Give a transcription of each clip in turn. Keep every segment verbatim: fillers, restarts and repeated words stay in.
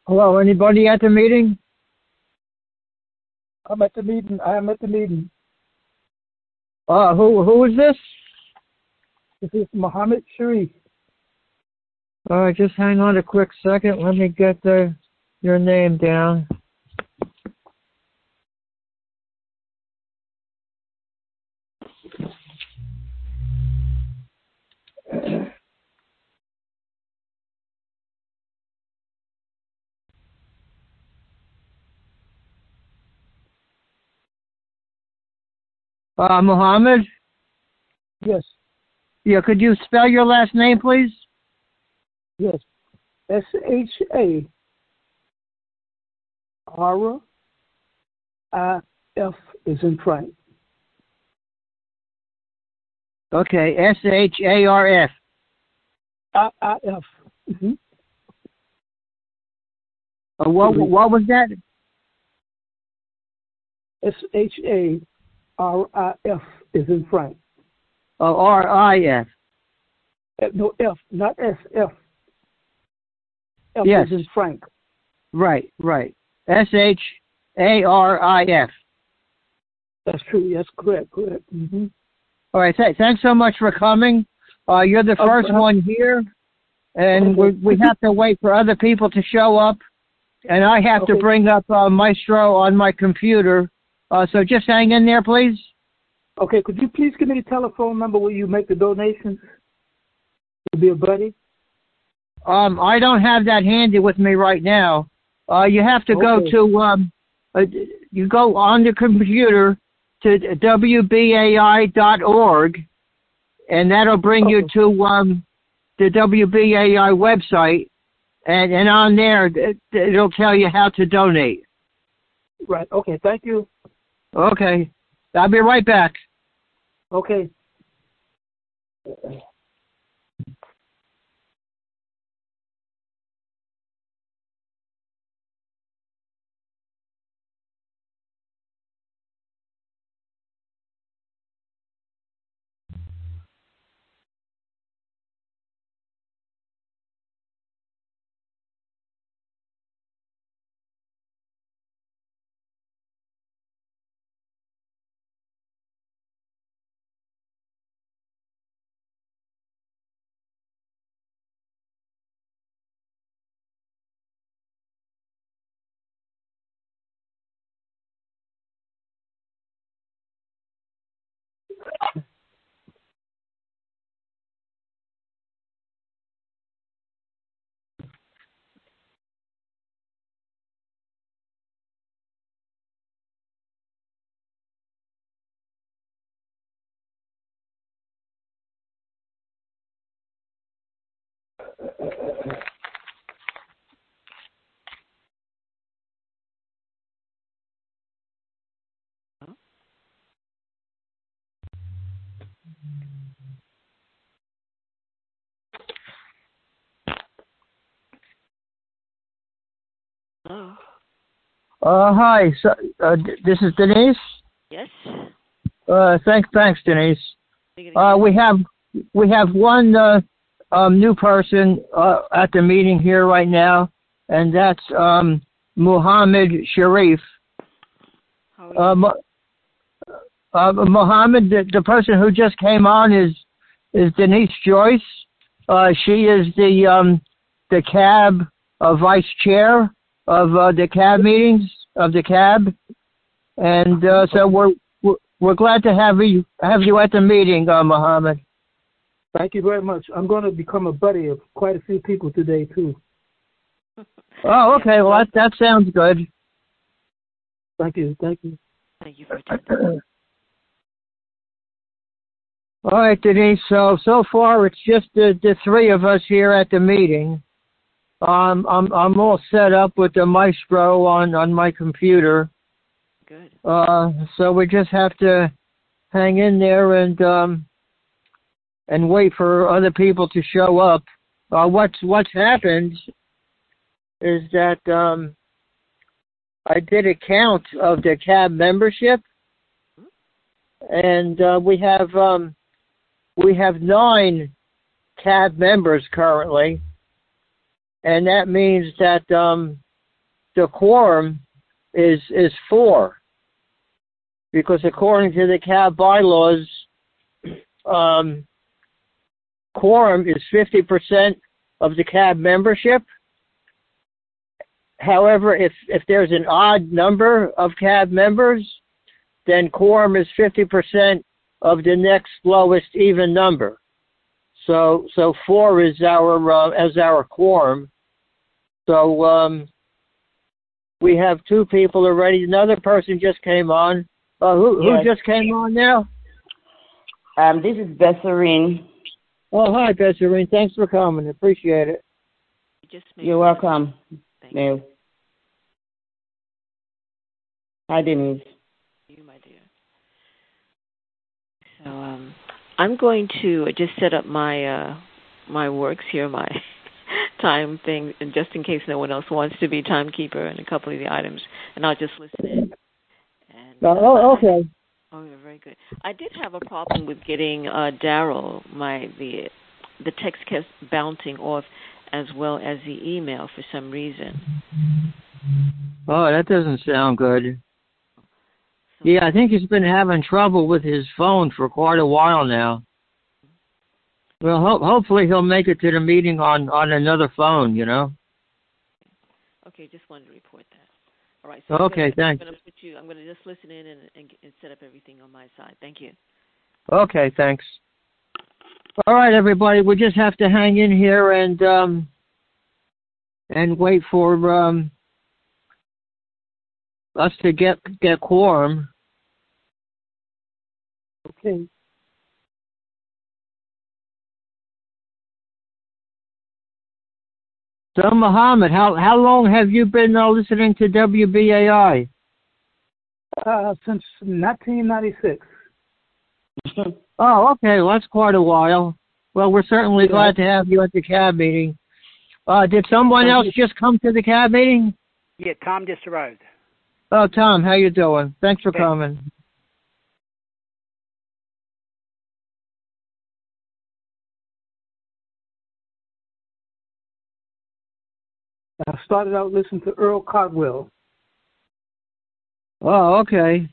Hello, anybody at the meeting? I'm at the meeting. I am at the meeting. Uh, who who is this? This is Muhammad Sharif. All right, just hang on a quick second. Let me get the your name down. Uh, Muhammad? Yes. Yeah, could you spell your last name, please? Yes. S H A R I F is in Frank. Okay, S H A R F. I I F. Mm-hmm. Uh, what what was that? S H A R I F is in Frank. Oh, R I F. Uh, No, F, not S, F. F Yes. is in Frank. Right, right. S H A R I F. That's true. That's correct. Correct. Mm-hmm. All right, th- thanks so much for coming. Uh, you're the first Okay. one here, and we we have to wait for other people to show up, and I have Okay. to bring up uh, Maestro on my computer. Uh, so just hang in there, please. Okay, could you please give me the telephone number where you make the donations to be a buddy? Um, I don't have that handy with me right now. Uh, you have to go Okay. to um, uh, you go on the computer to W B A I dot org, and that'll bring you Okay. to um, the W B A I website, and, and on there it, it'll tell you how to donate. Right. Okay. Thank you. Okay, I'll be right back. Okay. Hello. Uh, hi, so, uh, d- this is Denise. Yes. Uh, thanks, thanks, Denise. Are you gonna Uh, give we me- have we have one uh, um, new person uh, at the meeting here right now, and that's um, Muhammad Sharif. How are you? Uh, Mu- uh, Muhammad, the, the person who just came on is is Denise Joyce. Uh, she is the um, the C A B uh, vice chair of uh, the C A B meetings of the C A B, and uh, so we're we're we're glad to have you have you at the meeting, uh, Muhammad. Thank you very much. I'm going to become a buddy of quite a few people today, too. Oh, okay. Well, that that sounds good. Thank you. Thank you. Thank you for attending. All right, Denise. So so far, it's just the, the three of us here at the meeting. Um, I'm I'm all set up with the Maestro on, on my computer. Good. Uh, so we just have to hang in there and um and wait for other people to show up. Uh, what's what's happened is that um I did a count of the C A B membership, and uh, we have um we have nine C A B members currently, and that means that um the quorum is is four, because according to the C A B bylaws, um, quorum is fifty percent of the C A B membership. However, if, if there's an odd number of C A B members, then quorum is fifty percent of the next lowest even number. So so four is our uh, as our quorum. So um, we have two people already. Another person just came on. Uh, who Yes. who just came on now? Um, this is Besserine. Oh, hi, Besserine. Thanks for coming. Appreciate it. You just made You're welcome, Thank Neil. Hi, Denise. you, my dear. So um, I'm going to just set up my uh, my works here, my time thing, and just in case no one else wants to be timekeeper and a couple of the items, and I'll just listen in. And, Uh, oh, okay. Oh, you're very good. I did have a problem with getting uh, Daryl, my the the text kept bouncing off, as well as the email for some reason. Oh, that doesn't sound good. So, Yeah, I think he's been having trouble with his phone for quite a while now. Well, ho- hopefully he'll make it to the meeting on, on another phone, you know? okay, just wanted to report that. All right. So I'm Okay, gonna, thanks. I'm going to put you. I'm going to just listen in and, and, and set up everything on my side. Thank you. Okay, thanks. All right, everybody, we just have to hang in here and um and wait for um us to get get quorum. Okay. So, Muhammad, how how long have you been uh, listening to W B A I? Uh, since nineteen ninety-six. Oh, okay, well, that's quite a while. Well, we're certainly Yeah. glad to have you at the C A B meeting. Uh, did someone else just come to the C A B meeting? Yeah, Tom just arrived. Oh, Tom, how you doing? Thanks for Hey. coming. I started out listening to Earl Caldwell. Oh, okay.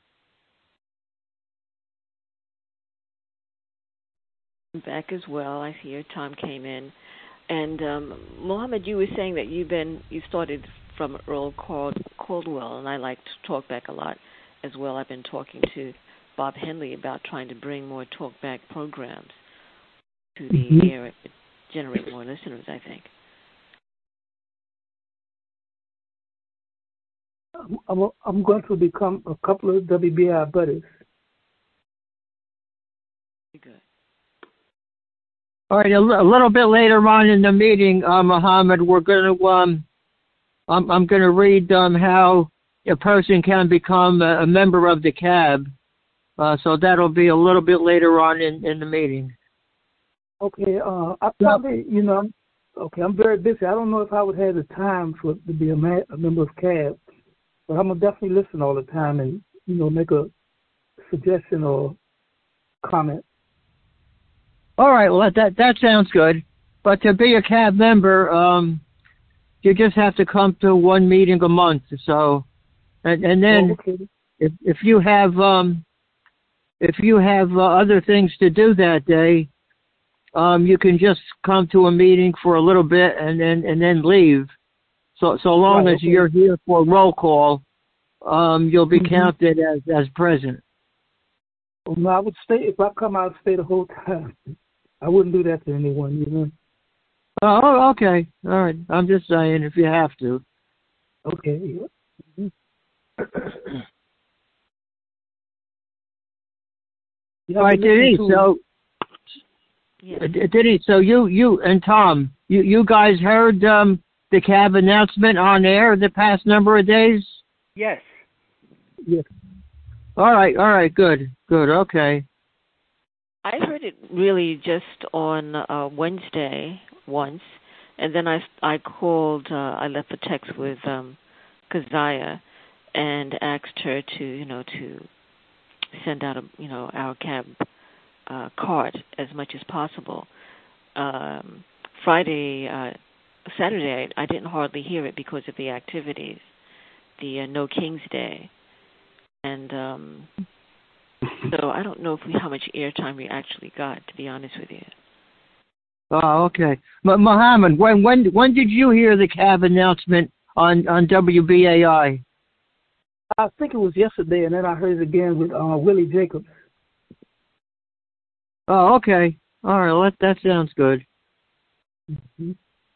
I'm back as well. I hear Tom came in, and um, Mohammed, you were saying that you've been you started from Earl Cord- Caldwell, and I like to talk back a lot as well. I've been talking to Bob Henley about trying to bring more talkback programs to the Mhm. air, to generate more listeners, I think. I'm, I'm, I'm going to become a couple of W B I buddies. Very good. All right, a, l- a little bit later on in the meeting, uh, Muhammad, we're going to um, I'm I'm going to read um how a person can become a, a member of the C A B. Uh, so that'll be a little bit later on in, in the meeting. Okay, uh, I probably, you know, I'm, okay, I'm very busy. I don't know if I would have the time for to be a, ma- a member of C A B, but I'm gonna definitely listen all the time and, you know, make a suggestion or comment. All right, well that that sounds good. But to be a C A B member, um, you just have to come to one meeting a month. So, and and then Oh, okay. if if you have um if you have uh, other things to do that day, um, you can just come to a meeting for a little bit and then and then leave. So so long Right, as okay. you're here for roll call, um, you'll be Mhm. counted as as present. Well, no, I would stay if I come out and stay the whole time. I wouldn't do that to anyone, you know. Oh, okay, all right. I'm just saying if you have to. Okay. Yeah. Mhm. You All have right, to listen Denise. to- So, Yes. uh, Denise. So you, you and Tom, you, you guys heard um, the C A B announcement on air the past number of days. Yes. Yes. All right, all right. Good, good. Okay. I heard it really just on uh, Wednesday once, and then I, I called, uh, I left a text with um, Keziah and asked her to, you know, to send out, a, you know, our C A B uh, card as much as possible. Um, Friday, uh, Saturday, I, I didn't hardly hear it because of the activities. the uh, No Kings Day, and um, so I don't know if we, how much airtime we actually got, to be honest with you. Oh, okay. M- Muhammad, when when when did you hear the C A B announcement on on W B A I? I think it was yesterday, and then I heard it again with uh, Willie Jacobs. Oh, okay. All right. Well, that that sounds good. Mm-hmm.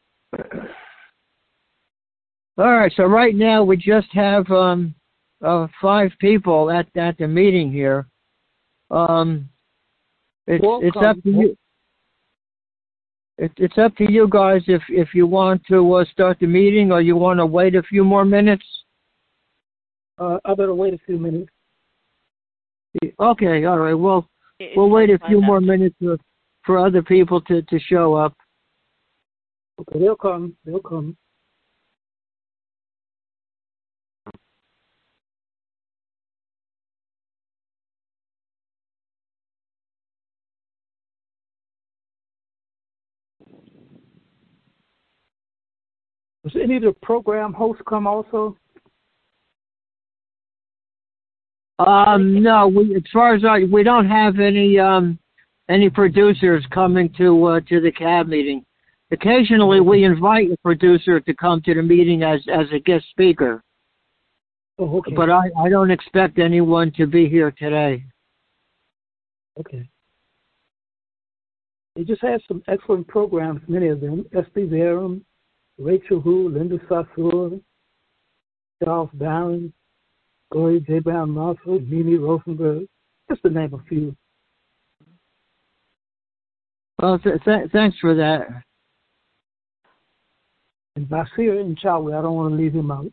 All right. So right now we just have um uh, five people at at the meeting here. Um, it's Welcome. it's up to you. It, it's up to you guys if if you want to uh, start the meeting or you want to wait a few more minutes. Uh, I better wait a few minutes. Okay. All right. Well, It's we'll wait a like few that. more minutes for, for other people to, to show up. Okay, they'll come. They'll come. Does any of the program hosts come also? Um, no, we, as far as I, we don't have any um, any producers coming to uh, to the C A B meeting. Occasionally, we invite a producer to come to the meeting as, as a guest speaker. Oh, okay. But I, I don't expect anyone to be here today. Okay. They just had some excellent programs, many of them. Esty Verum, Rachel Hu, Linda Saussure, Charles Barron, Gloria J. Brown Marshall, Mimi Rosenberg, just to name a few. Well, th- th- thanks for that. And Basir and Chawi, I don't want to leave him out.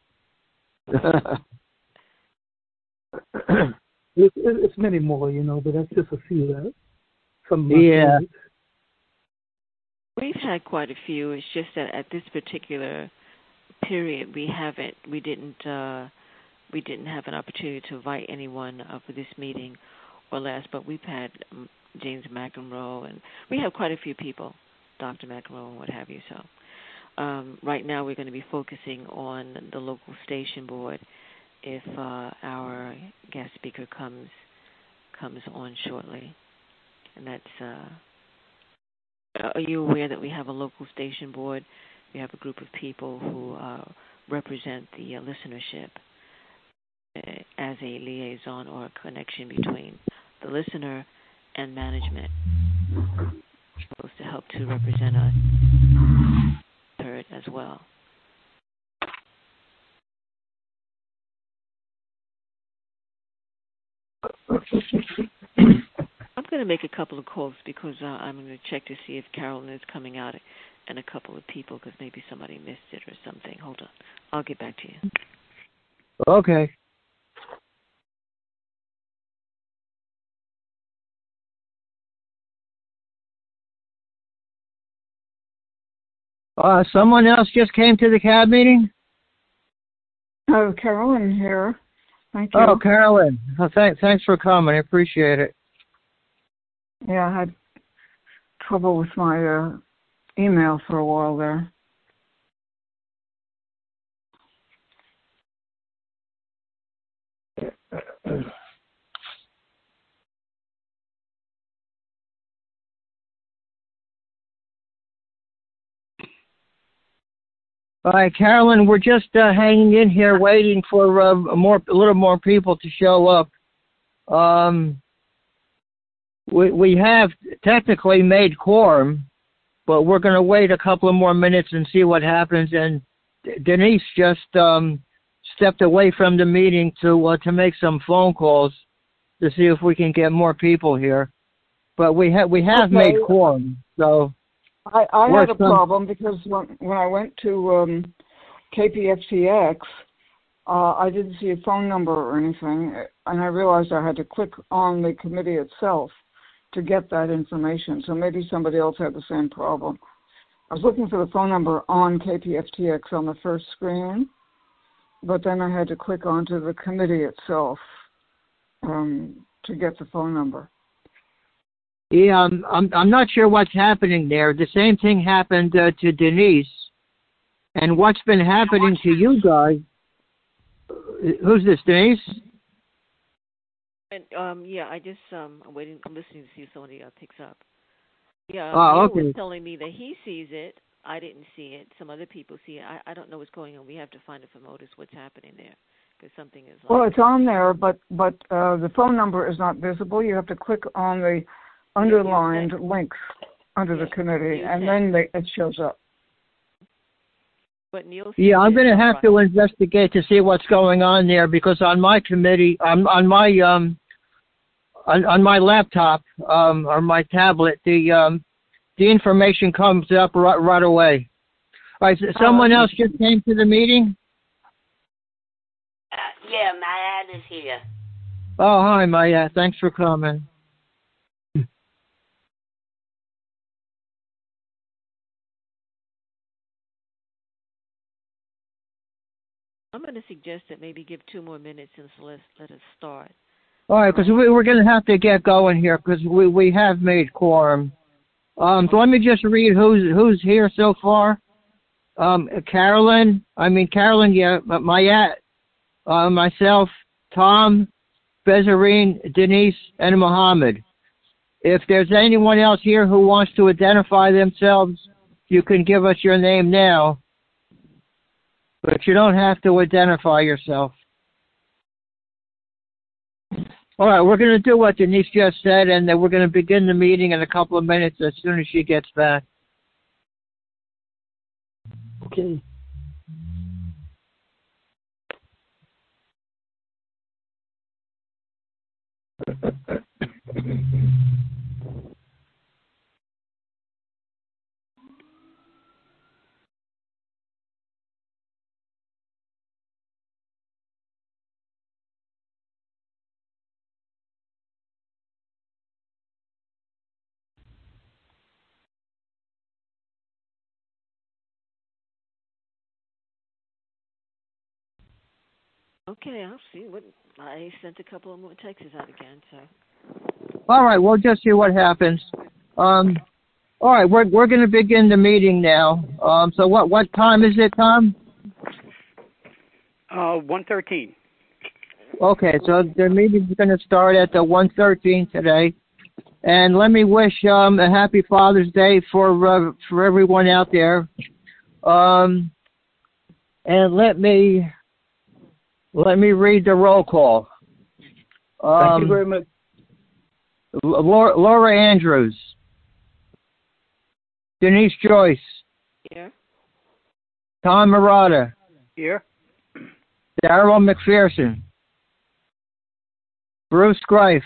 it's, it's many more, you know, but that's just a few. That some of my Yeah. favorites. We've had quite a few. It's just that at this particular period, we haven't, we didn't, uh, we didn't have an opportunity to invite anyone uh, for this meeting or last. But we've had um, James McEnroe, and we have quite a few people, Doctor McEnroe, and what have you. So um, right now, we're going to be focusing on the local station board. If uh, our guest speaker comes comes on shortly, and that's. Uh, Are you aware that we have a local station board? We have a group of people who uh, represent the uh, listenership uh, as a liaison or a connection between the listener and management, supposed to help to represent us heard as well. I'm going to make a couple of calls because uh, I'm going to check to see if Carolyn is coming out and a couple of people because maybe somebody missed it or something. Hold on. I'll get back to you. Okay. Uh, someone else just came to the C A B meeting? Oh, Carolyn here. Thank you. Oh, Carolyn. Oh, th- thanks for coming. I appreciate it. Yeah, I had trouble with my uh, email for a while there. All right, Carolyn, we're just uh, hanging in here waiting for uh, more, a little more people to show up. Um, we, we have technically made quorum, but we're going to wait a couple of more minutes and see what happens. And Denise just um, stepped away from the meeting to uh, to make some phone calls to see if we can get more people here. But we have we have Okay. made quorum, so. I, I had a some... problem because when, when I went to um, K P F T X, uh, I didn't see a phone number or anything, and I realized I had to click on the committee itself to get that information. So maybe somebody else had the same problem. I was looking for the phone number on K P F T X on the first screen, but then I had to click onto the committee itself um, to get the phone number. Yeah, I'm, I'm I'm not sure what's happening there. The same thing happened uh, to Denise, and what's been happening to you guys who's this, Denise? And um, yeah, I just um, I'm waiting. I'm listening to see if somebody uh, picks up. Yeah, Oh, Neil okay. was telling me that he sees it. I didn't see it. Some other people see it. I, I don't know what's going on. We have to find it from Otis what's happening there, because something is. Like, well, it's on there, but but uh, the phone number is not visible. You have to click on the underlined links under yeah. the committee, Neil and said. then they, it shows up. But Neil. Yeah, I'm going to have right. to investigate to see what's going on there, because on my committee, on on my um, on, on my laptop um, or my tablet, the um, the information comes up right, right away. All right, so someone oh, else just came to the meeting? Uh, yeah, Mayad is here. Oh, hi, Maya. Thanks for coming. I'm going to suggest that maybe give two more minutes and so let's let us start. All right, because we, we're going to have to get going here, because we, we have made quorum. Um, so let me just read who's who's here so far. Um, Carolyn, I mean Carolyn, yeah, Mayat, uh, myself, Tom, Bezarine, Denise, and Mohammed. If there's anyone else here who wants to identify themselves, you can give us your name now, but you don't have to identify yourself. All right, we're going to do what Denise just said, and then we're going to begin the meeting in a couple of minutes as soon as she gets back. Okay. Okay, I'll see. What I sent a couple of more texts out again, so. All right, we'll just see what happens. Um, all right, we're we're going to begin the meeting now. Um, so what what time is it, Tom? Uh, one thirteen. Okay, so the meeting is going to start at the one thirteen today, and let me wish um, a happy Father's Day for uh, for everyone out there. Um, and let me let me read the roll call. Um, Thank you very much. Laura, Laura Andrews, Denise Joyce, Here. Tom Murata, Here. Darrell McPherson, Bruce Greif,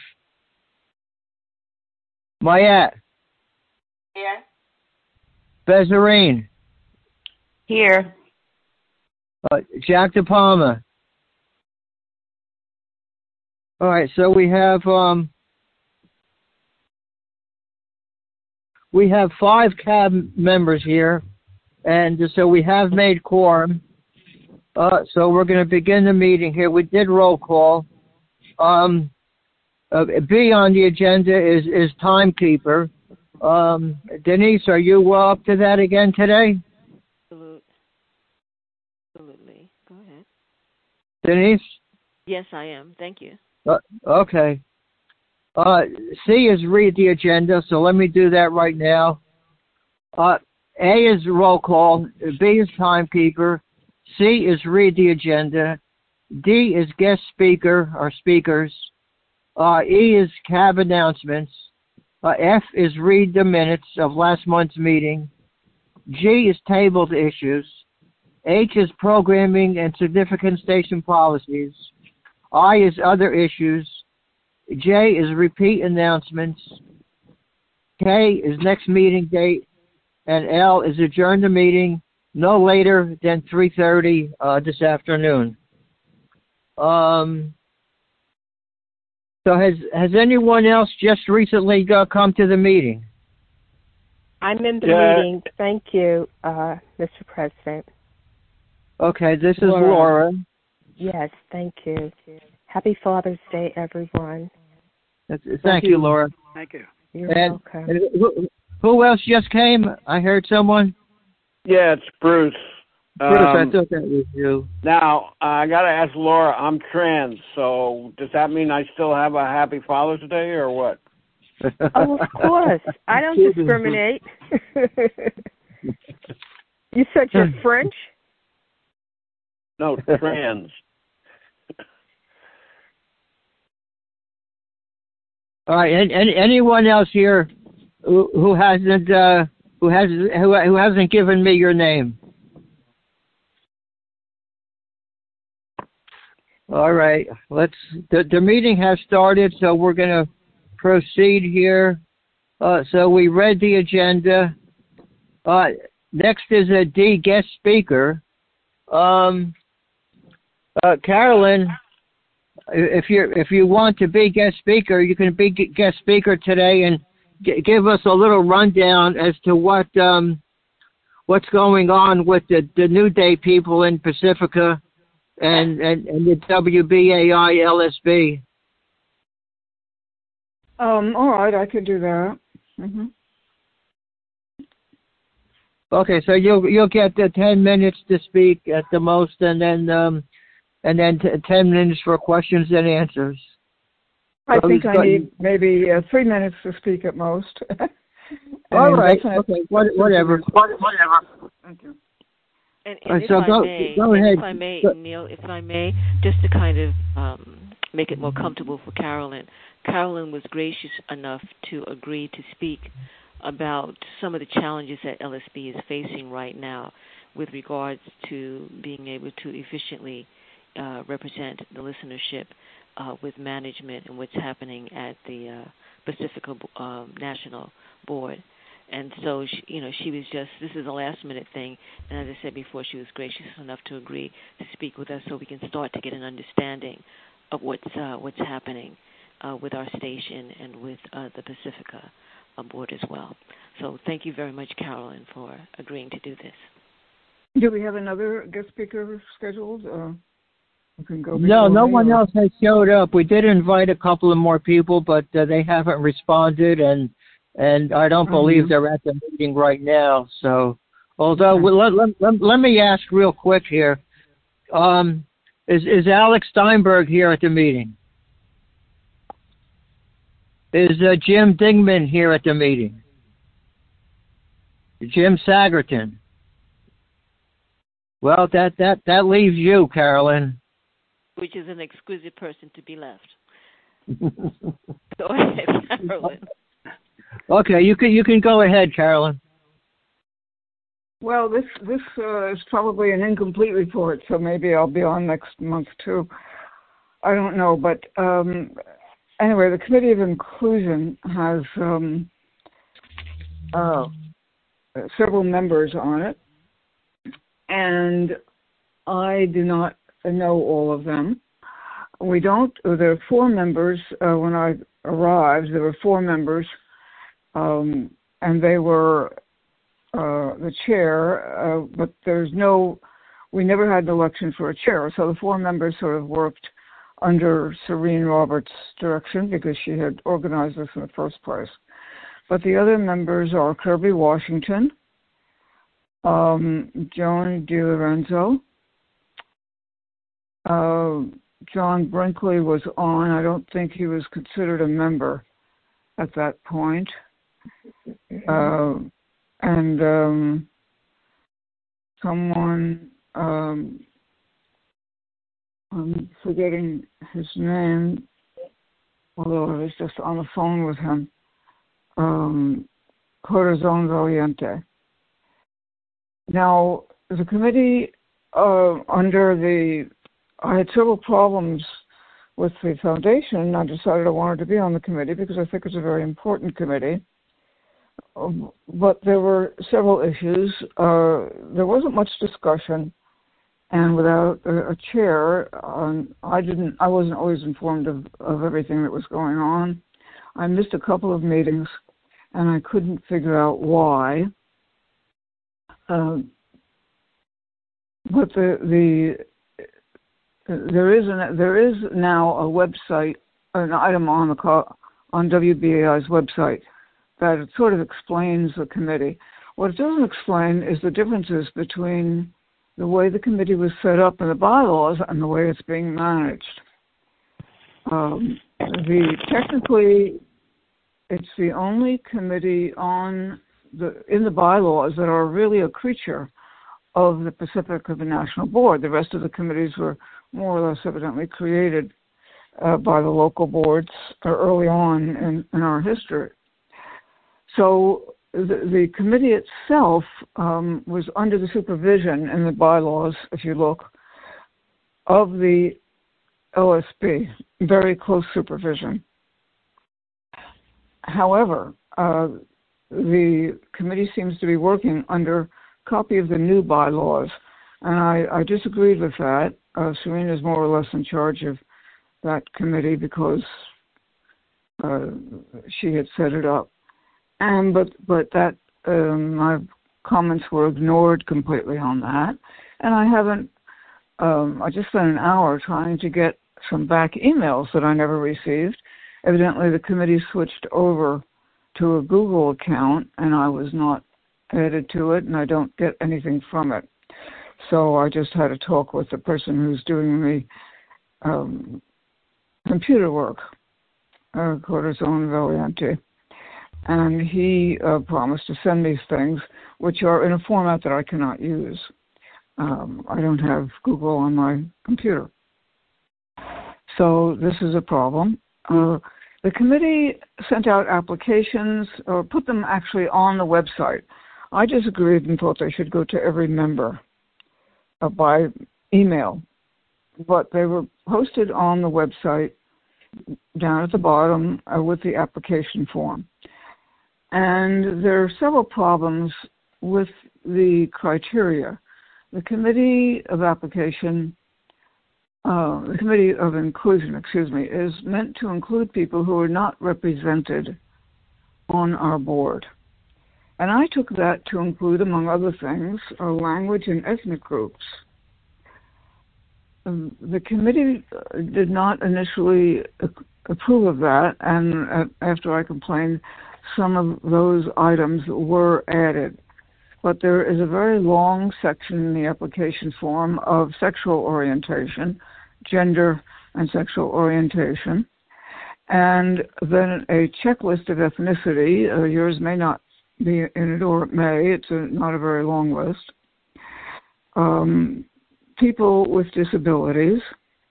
Mayat, Here. Bezarine, Here. uh, Jack De Palma. All right, so we have um, we have five C A B members here, and so we have made quorum. Uh, so we're going to begin the meeting here. We did roll call. Um, uh, B on the agenda is is timekeeper. Um, Denise, are you uh, up to that again today? Absolutely. Absolutely. Go ahead. Denise? Yes, I am. Thank you. Uh, okay. Uh, C is read the agenda, so let me do that right now. Uh, A is roll call. B is timekeeper. C is read the agenda. D is guest speaker or speakers. Uh, E is C A B announcements. Uh, F is read the minutes of last month's meeting. G is tabled issues. H is programming and significant station policies. I is other issues. J is repeat announcements. K is next meeting date. And L is adjourn the meeting no later than three thirty uh, this afternoon. Um, so has has anyone else just recently uh, come to the meeting? I'm in the Yeah. meeting. Thank you, uh, Mister President. Okay, this is Laura. Laura. Yes, thank you. Happy Father's Day, everyone. Thank, Thank you, Laura. Thank you. You're And, welcome. and who, who else just came? I heard someone. Yeah, it's Bruce. Bruce, I Um, thought that was you. now, I got to ask Laura, I'm trans, so does that mean I still have a happy Father's Day or what? Oh, of course. I don't discriminate. You said you're French? No, trans. All right. And, and anyone else here who, who hasn't uh, who has who, who hasn't given me your name? All right. Let's. The, the meeting has started, so we're going to proceed here. Uh, so we read the agenda. Uh, next is a D guest speaker. Um, uh, Carolyn, if you if you want to be guest speaker, you can be guest speaker today and g- give us a little rundown as to what um, what's going on with the, the New Day people in Pacifica and, and, and the W B A I L S B. Um, all right, I could do that. Mm-hmm. Okay, so you'll you'll get the ten minutes to speak at the most, and then um, and then t- ten minutes for questions and answers. I So think I got- need maybe uh, three minutes to speak at most. All And right. that's- Okay. What, whatever. Whatever. Thank you. And, Uh, and if so I go- may, go and ahead. if I may, Go- Neil, if I may, just to kind of um, make it more comfortable for Carolyn. Carolyn was gracious enough to agree to speak about some of the challenges that L S B is facing right now with regards to being able to efficiently uh, represent the listenership uh, with management and what's happening at the uh, Pacifica uh, National Board. And so, she, you know, she was just, this is a last-minute thing, and as I said before, she was gracious enough to agree to speak with us so we can start to get an understanding of what's uh, what's happening uh, with our station and with uh, the Pacifica uh, board as well. So thank you very much, Carolyn, for agreeing to do this. Do we have another guest speaker scheduled? Uh, we can go No, before no me, one or- else has showed up. We did invite a couple of more people, but uh, they haven't responded, and and I don't believe Mhm. they're at the meeting right now. So, although we, let, let, let, let me ask real quick here, um, is is Alex Steinberg here at the meeting? Is uh, Jim Dingman here at the meeting? Jim Sagerton? Well, that that that leaves you, Carolyn. Which is an exquisite person to be left. Go ahead, Carolyn. Okay, you can you can go ahead, Carolyn. Well, this this uh, is probably an incomplete report, so maybe I'll be on next month too. I don't know, but um, anyway, the Committee of Inclusion has um, uh, several members on it, and I do not know all of them. We don't. There are four members. Uh, when I arrived, there were four members, um, and they were uh, the chair. Uh, but there's no. We never had an election for a chair, so the four members sort of worked under Serene Roberts' direction because she had organized this in the first place. But the other members are Kirby Washington, um, Joan DiLorenzo, uh, John Brinkley was on. I don't think he was considered a member at that point. Uh, and um, someone, um, I'm forgetting his name, although I was just on the phone with him, um, Corazon Valiente. Now, the committee uh, under the I had several problems with the foundation. I decided I wanted to be on the committee because I think it's a very important committee. Um, but there were several issues. Uh, there wasn't much discussion, and without a, a chair, um, I didn't. I wasn't always informed of, of everything that was going on. I missed a couple of meetings, and I couldn't figure out why. Uh, but the the There is an, there is now a website, an item on the call, on W B A I's website that it sort of explains the committee. What it doesn't explain is the differences between the way the committee was set up in the bylaws and the way it's being managed. Um, the technically, it's the only committee on the in the bylaws that are really a creature of the Pacific of the National Board. The rest of the committees were more or less evidently created uh, by the local boards early on in, in our history. So the, the committee itself um, was under the supervision in the bylaws, if you look, of the O S B, very close supervision. However, uh, the committee seems to be working under a copy of the new bylaws, and I, I disagreed with that. Uh, Serena is more or less in charge of that committee because uh, she had set it up. And but but that um, my comments were ignored completely on that, and I haven't. Um, I just spent an hour trying to get some back emails that I never received. Evidently, the committee switched over to a Google account, and I was not added to it, and I don't get anything from it. So I just had to talk with the person who's doing the um, computer work, uh, Corazon Valiente. And he uh, promised to send these things, which are in a format that I cannot use. Um, I don't have Google on my computer. So this is a problem. Uh, the committee sent out applications, or put them actually on the website. I disagreed and thought they should go to every member uh, by email. But they were posted on the website down at the bottom uh, with the application form. And there are several problems with the criteria. The Committee of Application, uh, the Committee of Inclusion, excuse me, is meant to include people who are not represented on our board. And I took that to include, among other things, uh, language and ethnic groups. Um, the committee did not initially approve of that, and uh, after I complained, some of those items were added. But there is a very long section in the application form of sexual orientation, gender and sexual orientation, and then a checklist of ethnicity. Uh, yours may not be in it, or it may. It's a, not a very long list. Um, people with disabilities,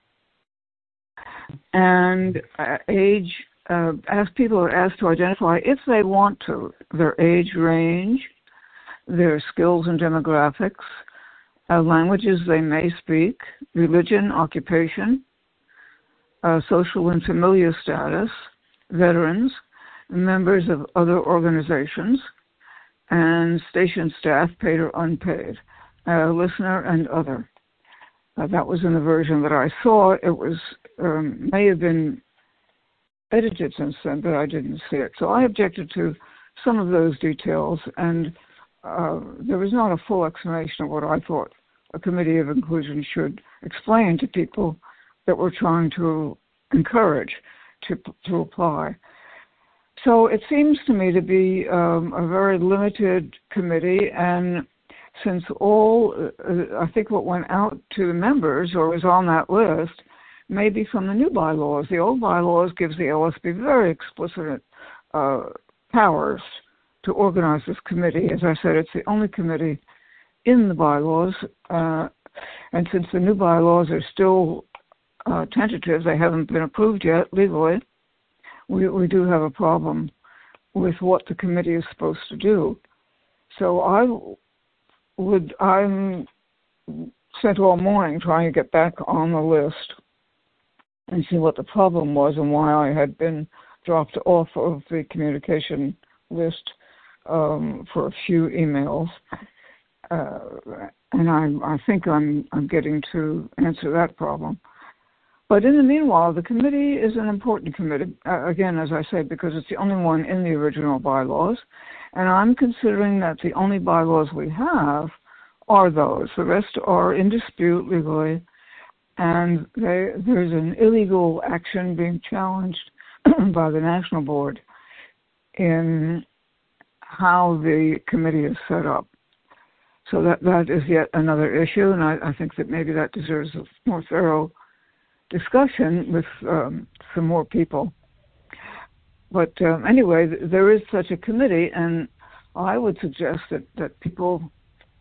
and uh, age. Uh, ask people are asked to identify, if they want to, their age range, their skills and demographics, uh, languages they may speak, religion, occupation, uh, social and familial status, veterans, members of other organizations, and station staff, paid or unpaid, uh, listener, and other. Uh, that was in the version that I saw. It was um, may have been edited since then, but I didn't see it. So I objected to some of those details, and uh, there was not a full explanation of what I thought a Committee of Inclusion should explain to people that we're trying to encourage to to apply. So it seems to me to be um, a very limited committee, and since all, uh, I think what went out to the members or was on that list maybe from the new bylaws. The old bylaws gives the L S B very explicit uh, powers to organize this committee. As I said, it's the only committee in the bylaws, uh, and since the new bylaws are still uh, tentative, they haven't been approved yet legally, we, we do have a problem with what the committee is supposed to do. So I would, I'm spent all morning trying to get back on the list and see what the problem was and why I had been dropped off of the communication list um, for a few emails. Uh, and I, I think I'm, I'm getting to answer that problem. But in the meanwhile, the committee is an important committee, uh, again, as I say, because it's the only one in the original bylaws. And I'm considering that the only bylaws we have are those. The rest are in dispute legally. And they, there's an illegal action being challenged by the National Board in how the committee is set up. So that, that is yet another issue, and I, I think that maybe that deserves a more thorough discussion with um, some more people. But um, anyway, th- there is such a committee, and I would suggest that, that people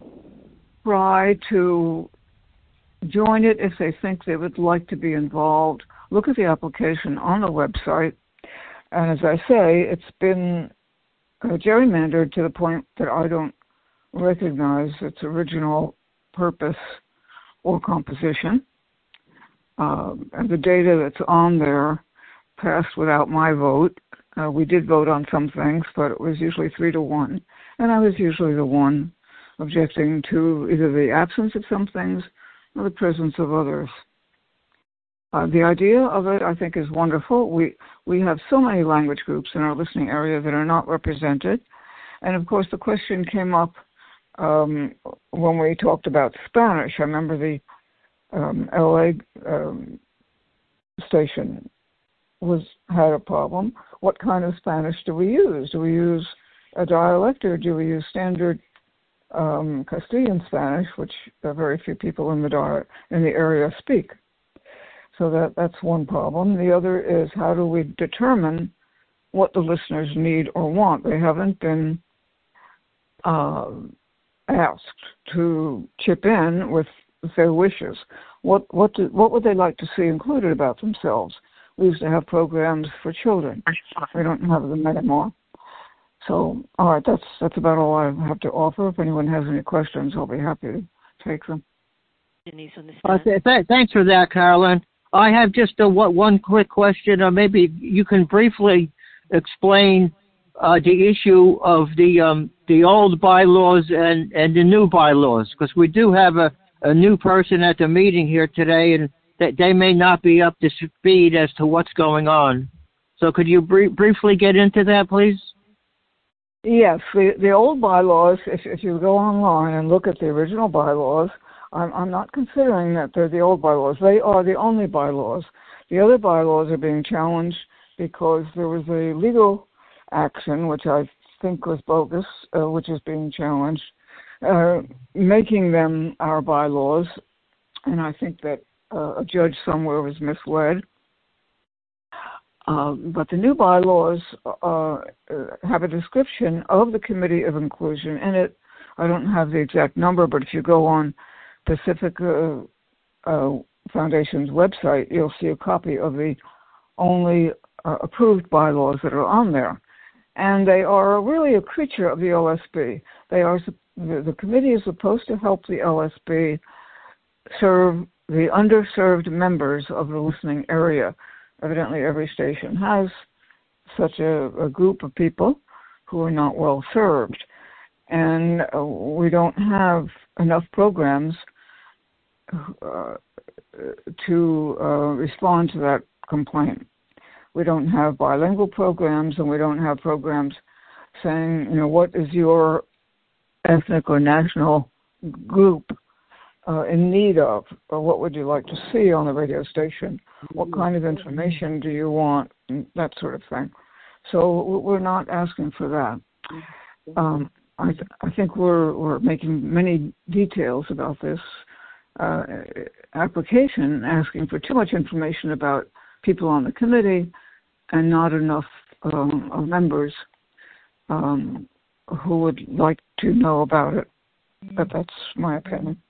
try to join it if they think they would like to be involved. Look at the application on the website. And as I say, it's been uh, gerrymandered to the point that I don't recognize its original purpose or composition. Uh, and the data that's on there passed without my vote. Uh, we did vote on some things, but it was usually three to one. And I was usually the one objecting to either the absence of some things or the presence of others. Uh, the idea of it, I think, is wonderful. We we have so many language groups in our listening area that are not represented. And, of course, the question came up um, when we talked about Spanish. I remember the um, L A um, station was had a problem. What kind of Spanish do we use? Do we use a dialect, or do we use standard um, Castilian Spanish, which uh, very few people in the di- in the area speak? So that that's one problem. The other is, how do we determine what the listeners need or want? They haven't been uh, asked to chip in with their wishes. What what do, what would they like to see included about themselves? We used to have programs for children. We don't have them anymore. So, all right, that's that's about all I have to offer. If anyone has any questions, I'll be happy to take them. Denise on the Uh, th- th- thanks for that, Carolyn. I have just a, what, one quick question, or maybe you can briefly explain uh, the issue of the um, the old bylaws and, and the new bylaws, because we do have a, a new person at the meeting here today, and that they may not be up to speed as to what's going on. So could you br- briefly get into that, please? Yes, the, the old bylaws, if, if you go online and look at the original bylaws, I'm, I'm not considering that they're the old bylaws. They are the only bylaws. The other bylaws are being challenged because there was a legal action, which I think was bogus, uh, which is being challenged, uh, making them our bylaws. And I think that uh, a judge somewhere was misled. Uh, but the new bylaws uh, have a description of the Committee of Inclusion in it. I don't have the exact number, but if you go on Pacifica uh, Foundation's website, you'll see a copy of the only uh, approved bylaws that are on there. And they are really a creature of the L S B. They are the, the committee is supposed to help the L S B serve the underserved members of the listening area. Evidently, every station has such a, a group of people who are not well served. And uh, we don't have enough programs uh, to uh, respond to that complaint. We don't have bilingual programs, and we don't have programs saying, you know, what is your ethnic or national group uh, in need of, or what would you like to see on the radio station? What kind of information do you want? That sort of thing. So we're not asking for that. Um, I, th- I think we're we're making many details about this uh, application, asking for too much information about people on the committee and not enough um, of members um, who would like to know about it. But that's my opinion.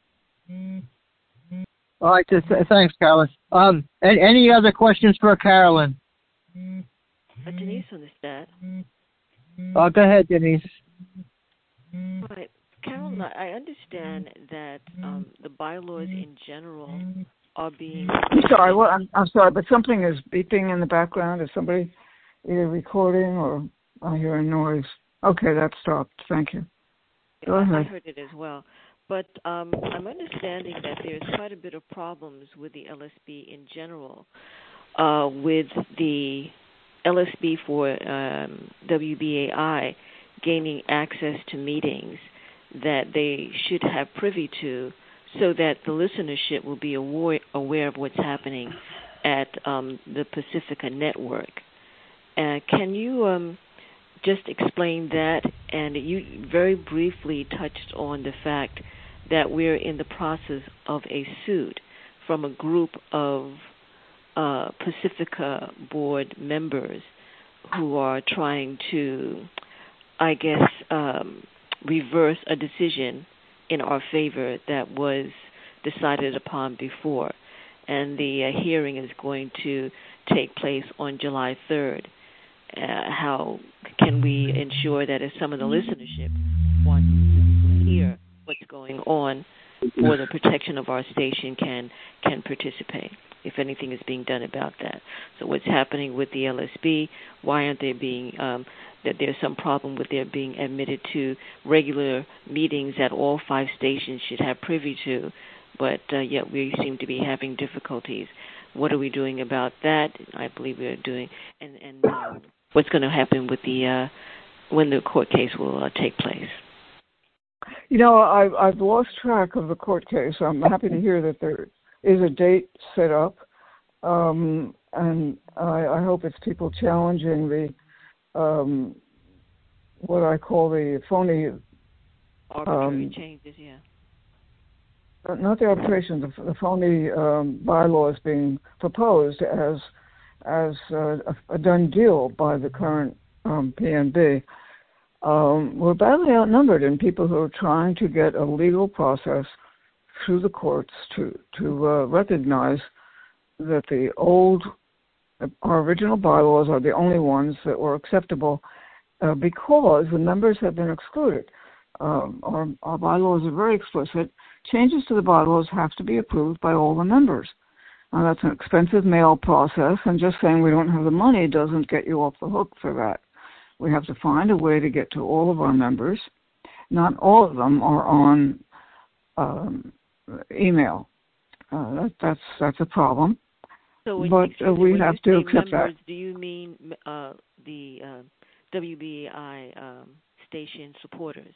All right, th- th- thanks, Carolyn. Um, and any other questions for Carolyn? Uh, Denise on the stat. Uh, go ahead, Denise. Right. Carolyn, I understand that um, the bylaws in general are being... I'm sorry, well, I'm, I'm sorry, but something is beeping in the background. Is somebody either recording or I hear a noise? Okay, that stopped. Thank you. Go ahead. I heard it as well. But um, I'm understanding that there's quite a bit of problems with the L S B in general, uh, with the L S B for um, W B A I gaining access to meetings that they should have privy to, so that the listenership will be aware, aware of what's happening at um, the Pacifica Network. Uh, can you um, just explain that, and you very briefly touched on the fact that we're in the process of a suit from a group of uh, Pacifica board members who are trying to, I guess, um, reverse a decision in our favor that was decided upon before. And the uh, hearing is going to take place on July third. Uh, how can we ensure that if some of the listenership wants to hear what's going on for the protection of our station can can participate, if anything is being done about that. So what's happening with the L S B, why aren't they being, um, that there's some problem with their being admitted to regular meetings that all five stations should have privy to, but uh, yet we seem to be having difficulties. What are we doing about that? I believe we're doing, and, and uh, what's going to happen with the, uh, when the court case will uh, take place. You know, I've, I've lost track of the court case. I'm happy to hear that there is a date set up, um, and I, I hope it's people challenging the, um, what I call the phony... Arbitrary um, changes, yeah. Not the arbitration, the, the phony um, bylaws being proposed as as uh, a, a done deal by the current um, P N B. Um, we're badly outnumbered in people who are trying to get a legal process through the courts to to uh, recognize that the old, our original bylaws are the only ones that were acceptable uh, because the members have been excluded. Um, our, our bylaws are very explicit. Changes to the bylaws have to be approved by all the members. Now, that's an expensive mail process, and just saying we don't have the money doesn't get you off the hook for that. We have to find a way to get to all of our members. Not all of them are on um, email. Uh, that, that's that's a problem. So when, but uh, we when have you to say accept members, that. Do you mean uh, the uh, W B I um, station supporters?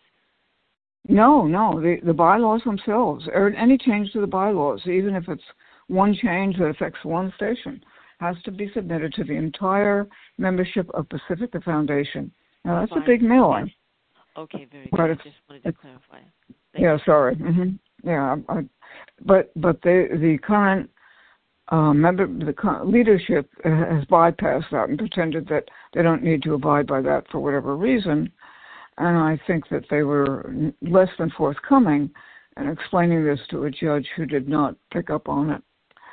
No, no, the, the bylaws themselves, or any change to the bylaws, even if it's one change that affects one station, has to be submitted to the entire membership of Pacifica Foundation. Now, that's Fine. a big mailing. Okay, very but good. I just wanted to clarify. Thank yeah, you. sorry. Mm-hmm. Yeah, I, I, but but the the current uh, member, the current leadership has bypassed that and pretended that they don't need to abide by that for whatever reason. And I think that they were less than forthcoming in explaining this to a judge who did not pick up on it.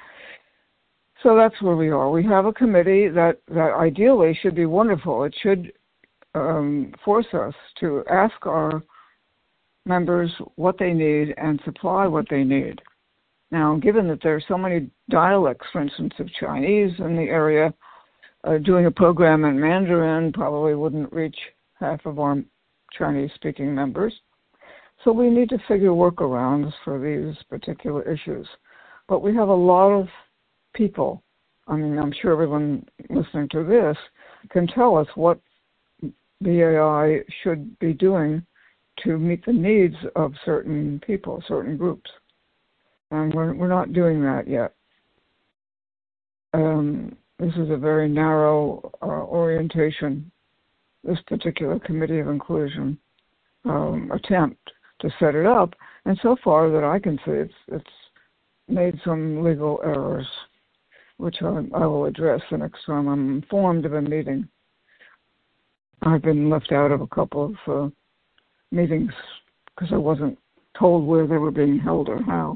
So that's where we are. We have a committee that, that ideally should be wonderful. It should um, force us to ask our members what they need and supply what they need. Now, given that there are so many dialects, for instance, of Chinese in the area, uh, doing a program in Mandarin probably wouldn't reach half of our Chinese-speaking members. So we need to figure workarounds for these particular issues. But we have a lot of people, I mean, I'm sure everyone listening to this can tell us what B A I should be doing to meet the needs of certain people, certain groups. And we're, we're not doing that yet. Um, this is a very narrow uh, orientation, this particular Committee of Inclusion um, attempt to set it up, and so far that I can see, it's it's made some legal errors, which I, I will address the next time I'm informed of a meeting. I've been left out of a couple of uh, meetings because I wasn't told where they were being held or how.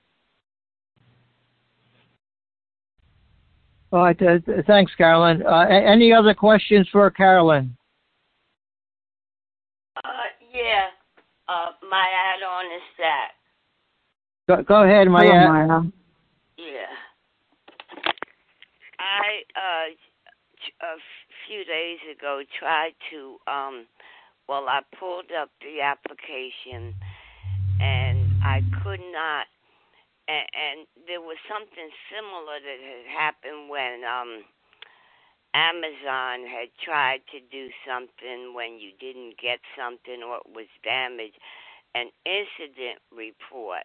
All right. Uh, thanks, Carolyn. Uh, any other questions for Carolyn? Uh, yeah. Uh, my add-on is that. Go, go ahead, Maya. Hello, Maya. Yeah. I, uh, a few days ago tried to, um, well, I pulled up the application and I could not, and, and there was something similar that had happened when, um, Amazon had tried to do something when you didn't get something or it was damaged, an incident report.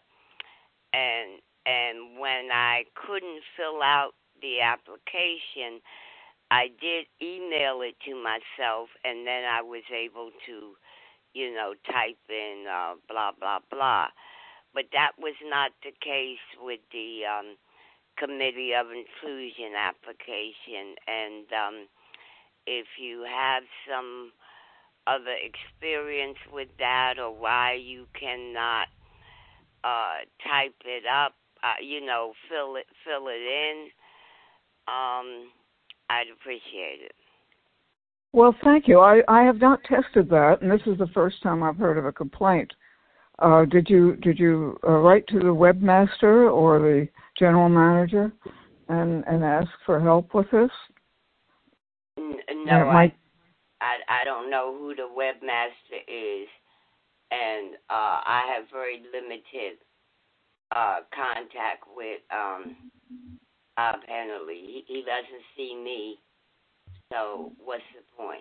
And and when I couldn't fill out the application, I did email it to myself, and then I was able to, you know, type in uh, blah, blah, blah. But that was not the case with the um, Committee of Inclusion application. And um, if you have some other experience with that, or why you cannot uh, type it up, uh, you know, fill it, fill it in, um, I'd appreciate it. Well, thank you. I, I have not tested that, and this is the first time I've heard of a complaint. Uh, did you did you uh, write to the webmaster or the general manager and, and ask for help with this? N- no, might... I, I I don't know who the webmaster is, and uh, I have very limited uh, contact with um, Bob Hennerly. He, he doesn't see me, so what's the point?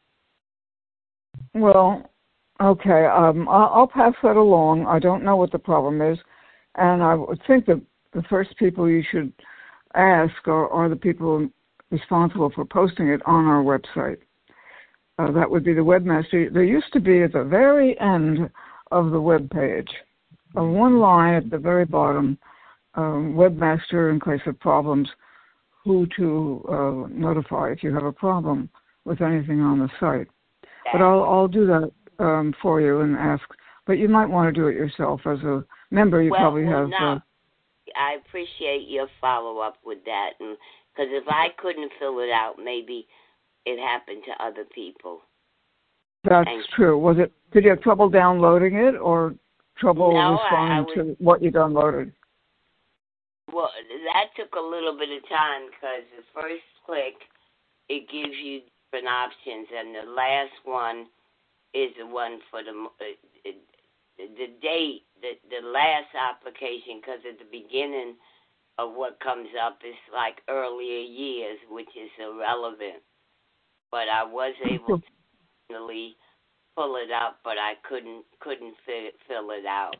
Well, okay, um, I'll, I'll pass that along. I don't know what the problem is, and I would think that the first people you should ask are, are the people responsible for posting it on our website. Uh, that would be the webmaster. There used to be at the very end of the web page, uh, one line at the very bottom, um, webmaster in case of problems, who to uh, notify if you have a problem with anything on the site. But I'll I'll do that um, for you and ask. But you might want to do it yourself as a member. You well, probably well, have. No. Uh, I appreciate your follow up with that, and because if I couldn't fill it out, maybe it happened to other people. That's and, true. Was it? Did you have trouble downloading it, or trouble no, responding I, I was, to what you downloaded? Well, that took a little bit of time because the first click, it gives you different options, and the last one is the one for the uh, the date, the the last application, because at the beginning of what comes up is like earlier years, which is irrelevant. But I was able to finally pull it up, but I couldn't couldn't fit, fill it out.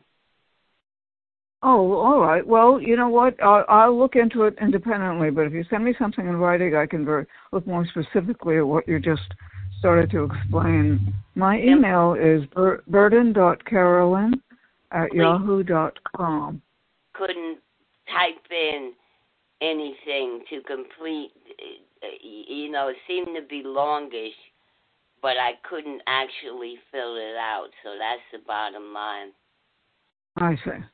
Oh, all right. Well, you know what? I'll, I'll look into it independently, but if you send me something in writing, I can ver- look more specifically at what you just started to explain. My email is bur- burden dot carolyn at yahoo dot com. Couldn't type in anything to complete, you know, it seemed to be longish, but I couldn't actually fill it out, so that's the bottom line. I see.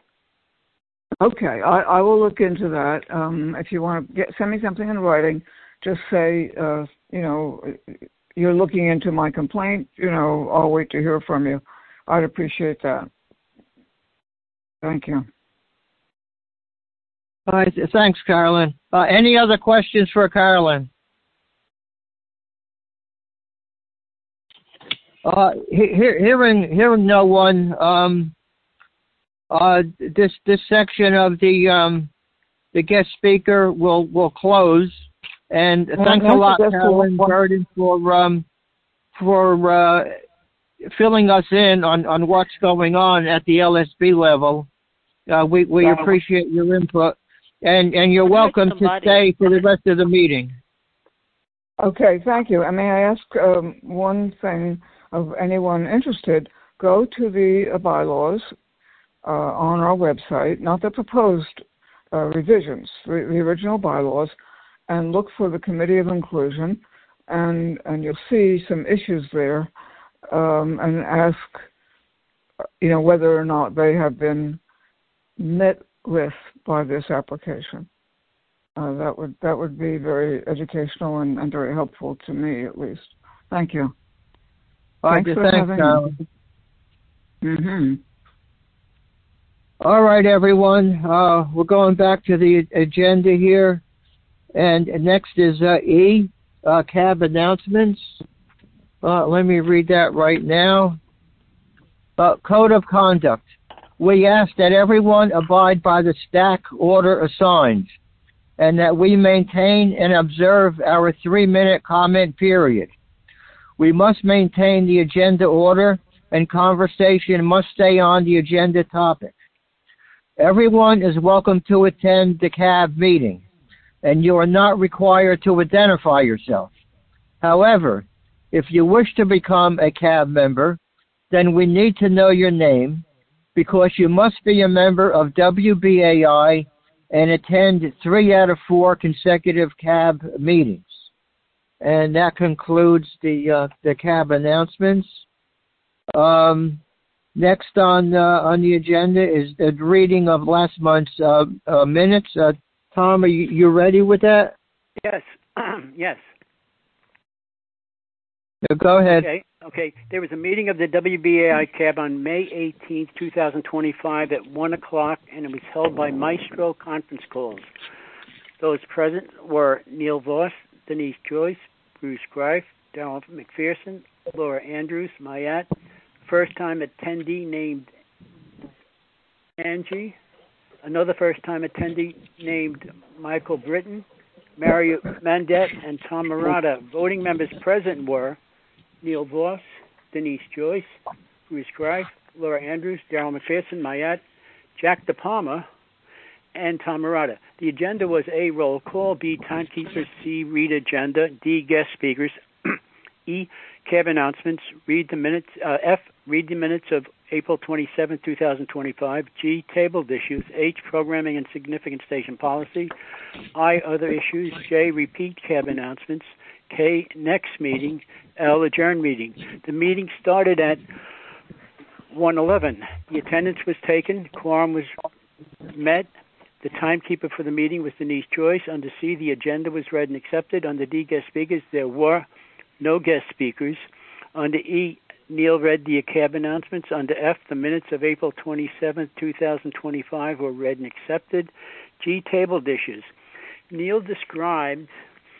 Okay, I, I will look into that. Um, if you want to get, send me something in writing, just say, uh, you know, you're looking into my complaint. You know, I'll wait to hear from you. I'd appreciate that. Thank you. All right, thanks, Carolyn. Uh, any other questions for Carolyn? Uh, here, hearing, hearing no one. Um, Uh, this this section of the um, the guest speaker will will close, and well, thanks a lot, Carolyn Burden, for um, for uh, filling us in on, on what's going on at the L S B level. Uh, we we yeah. appreciate your input, and, and you're welcome to stay for the rest of the meeting. Okay, thank you. And may I ask um, one thing of anyone interested? Go to the uh, bylaws. Uh, on our website, not the proposed uh, revisions, the, the original bylaws, and look for the Committee of Inclusion, and and you'll see some issues there, um, and ask, you know, whether or not they have been met with by this application. Uh, that would that would be very educational and, and very helpful to me, at least. Thank you. Thanks for having me. Mm-hmm. All right, everyone. Uh, we're going back to the agenda here. And next is uh, E, uh, C A B announcements. Uh, let me read that right now. Uh, Code of Conduct. We ask that everyone abide by the stack order assigned and that we maintain and observe our three-minute comment period. We must maintain the agenda order and conversation must stay on the agenda topic. Everyone is welcome to attend the C A B meeting. and you are not required to identify yourself. However, if you wish to become a C A B member, then we need to know your name, because you must be a member of W B A I and attend three out of four consecutive C A B meetings. And that concludes the uh, the C A B announcements. Um, next on uh, on the agenda is the reading of last month's uh, uh, minutes. Uh, Tom, are you, you ready with that? Yes. Yes. Go ahead. Okay. Okay. There was a meeting of the W B A I C A B on May eighteenth, twenty twenty-five at one o'clock, and it was held by Maestro Conference Calls. Those present were Neil Voss, Denise Joyce, Bruce Greif, Darrell McPherson, Laura Andrews, Mayat, first-time attendee named Angie, another first-time attendee named Michael Britton, Mario Mandette, and Tom Murata. Voting members present were Neil Voss, Denise Joyce, Bruce Greif, Laura Andrews, Darrell McPherson, Mayat, Jack DePalma, and Tom Murata. The agenda was A, roll call, B, timekeepers, C, read agenda, D, guest speakers, E, C A B announcements, read the minutes, uh, F, read the minutes of April twenty-seventh, twenty twenty-five, G, tabled issues, H, programming and significant station policy, I, other issues, J, repeat C A B announcements, K, next meeting, L, adjourn meeting. The meeting started at one eleven. The attendance was taken, quorum was met. The timekeeper for the meeting was Denise Joyce. Under C, the agenda was read and accepted. Under D, guest speakers, there were no guest speakers. Under E, Neil read the C A B announcements. Under F, the minutes of April twenty-seventh, twenty twenty-five were read and accepted. G, tabled issues. Neil described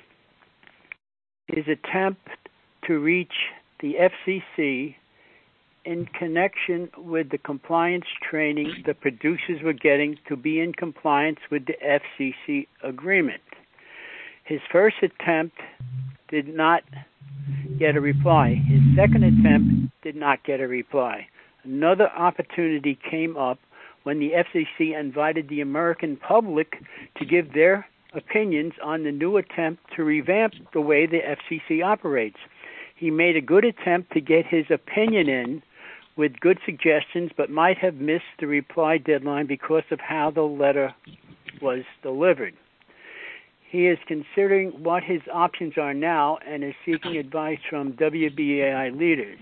his attempt to reach the F C C in connection with the compliance training the producers were getting to be in compliance with the F C C agreement. His first attempt did not get a reply. His second attempt did not get a reply. Another opportunity came up when the F C C invited the American public to give their opinions on the new attempt to revamp the way the F C C operates. He made a good attempt to get his opinion in with good suggestions, but might have missed the reply deadline because of how the letter was delivered. He is considering what his options are now and is seeking advice from W B A I leaders.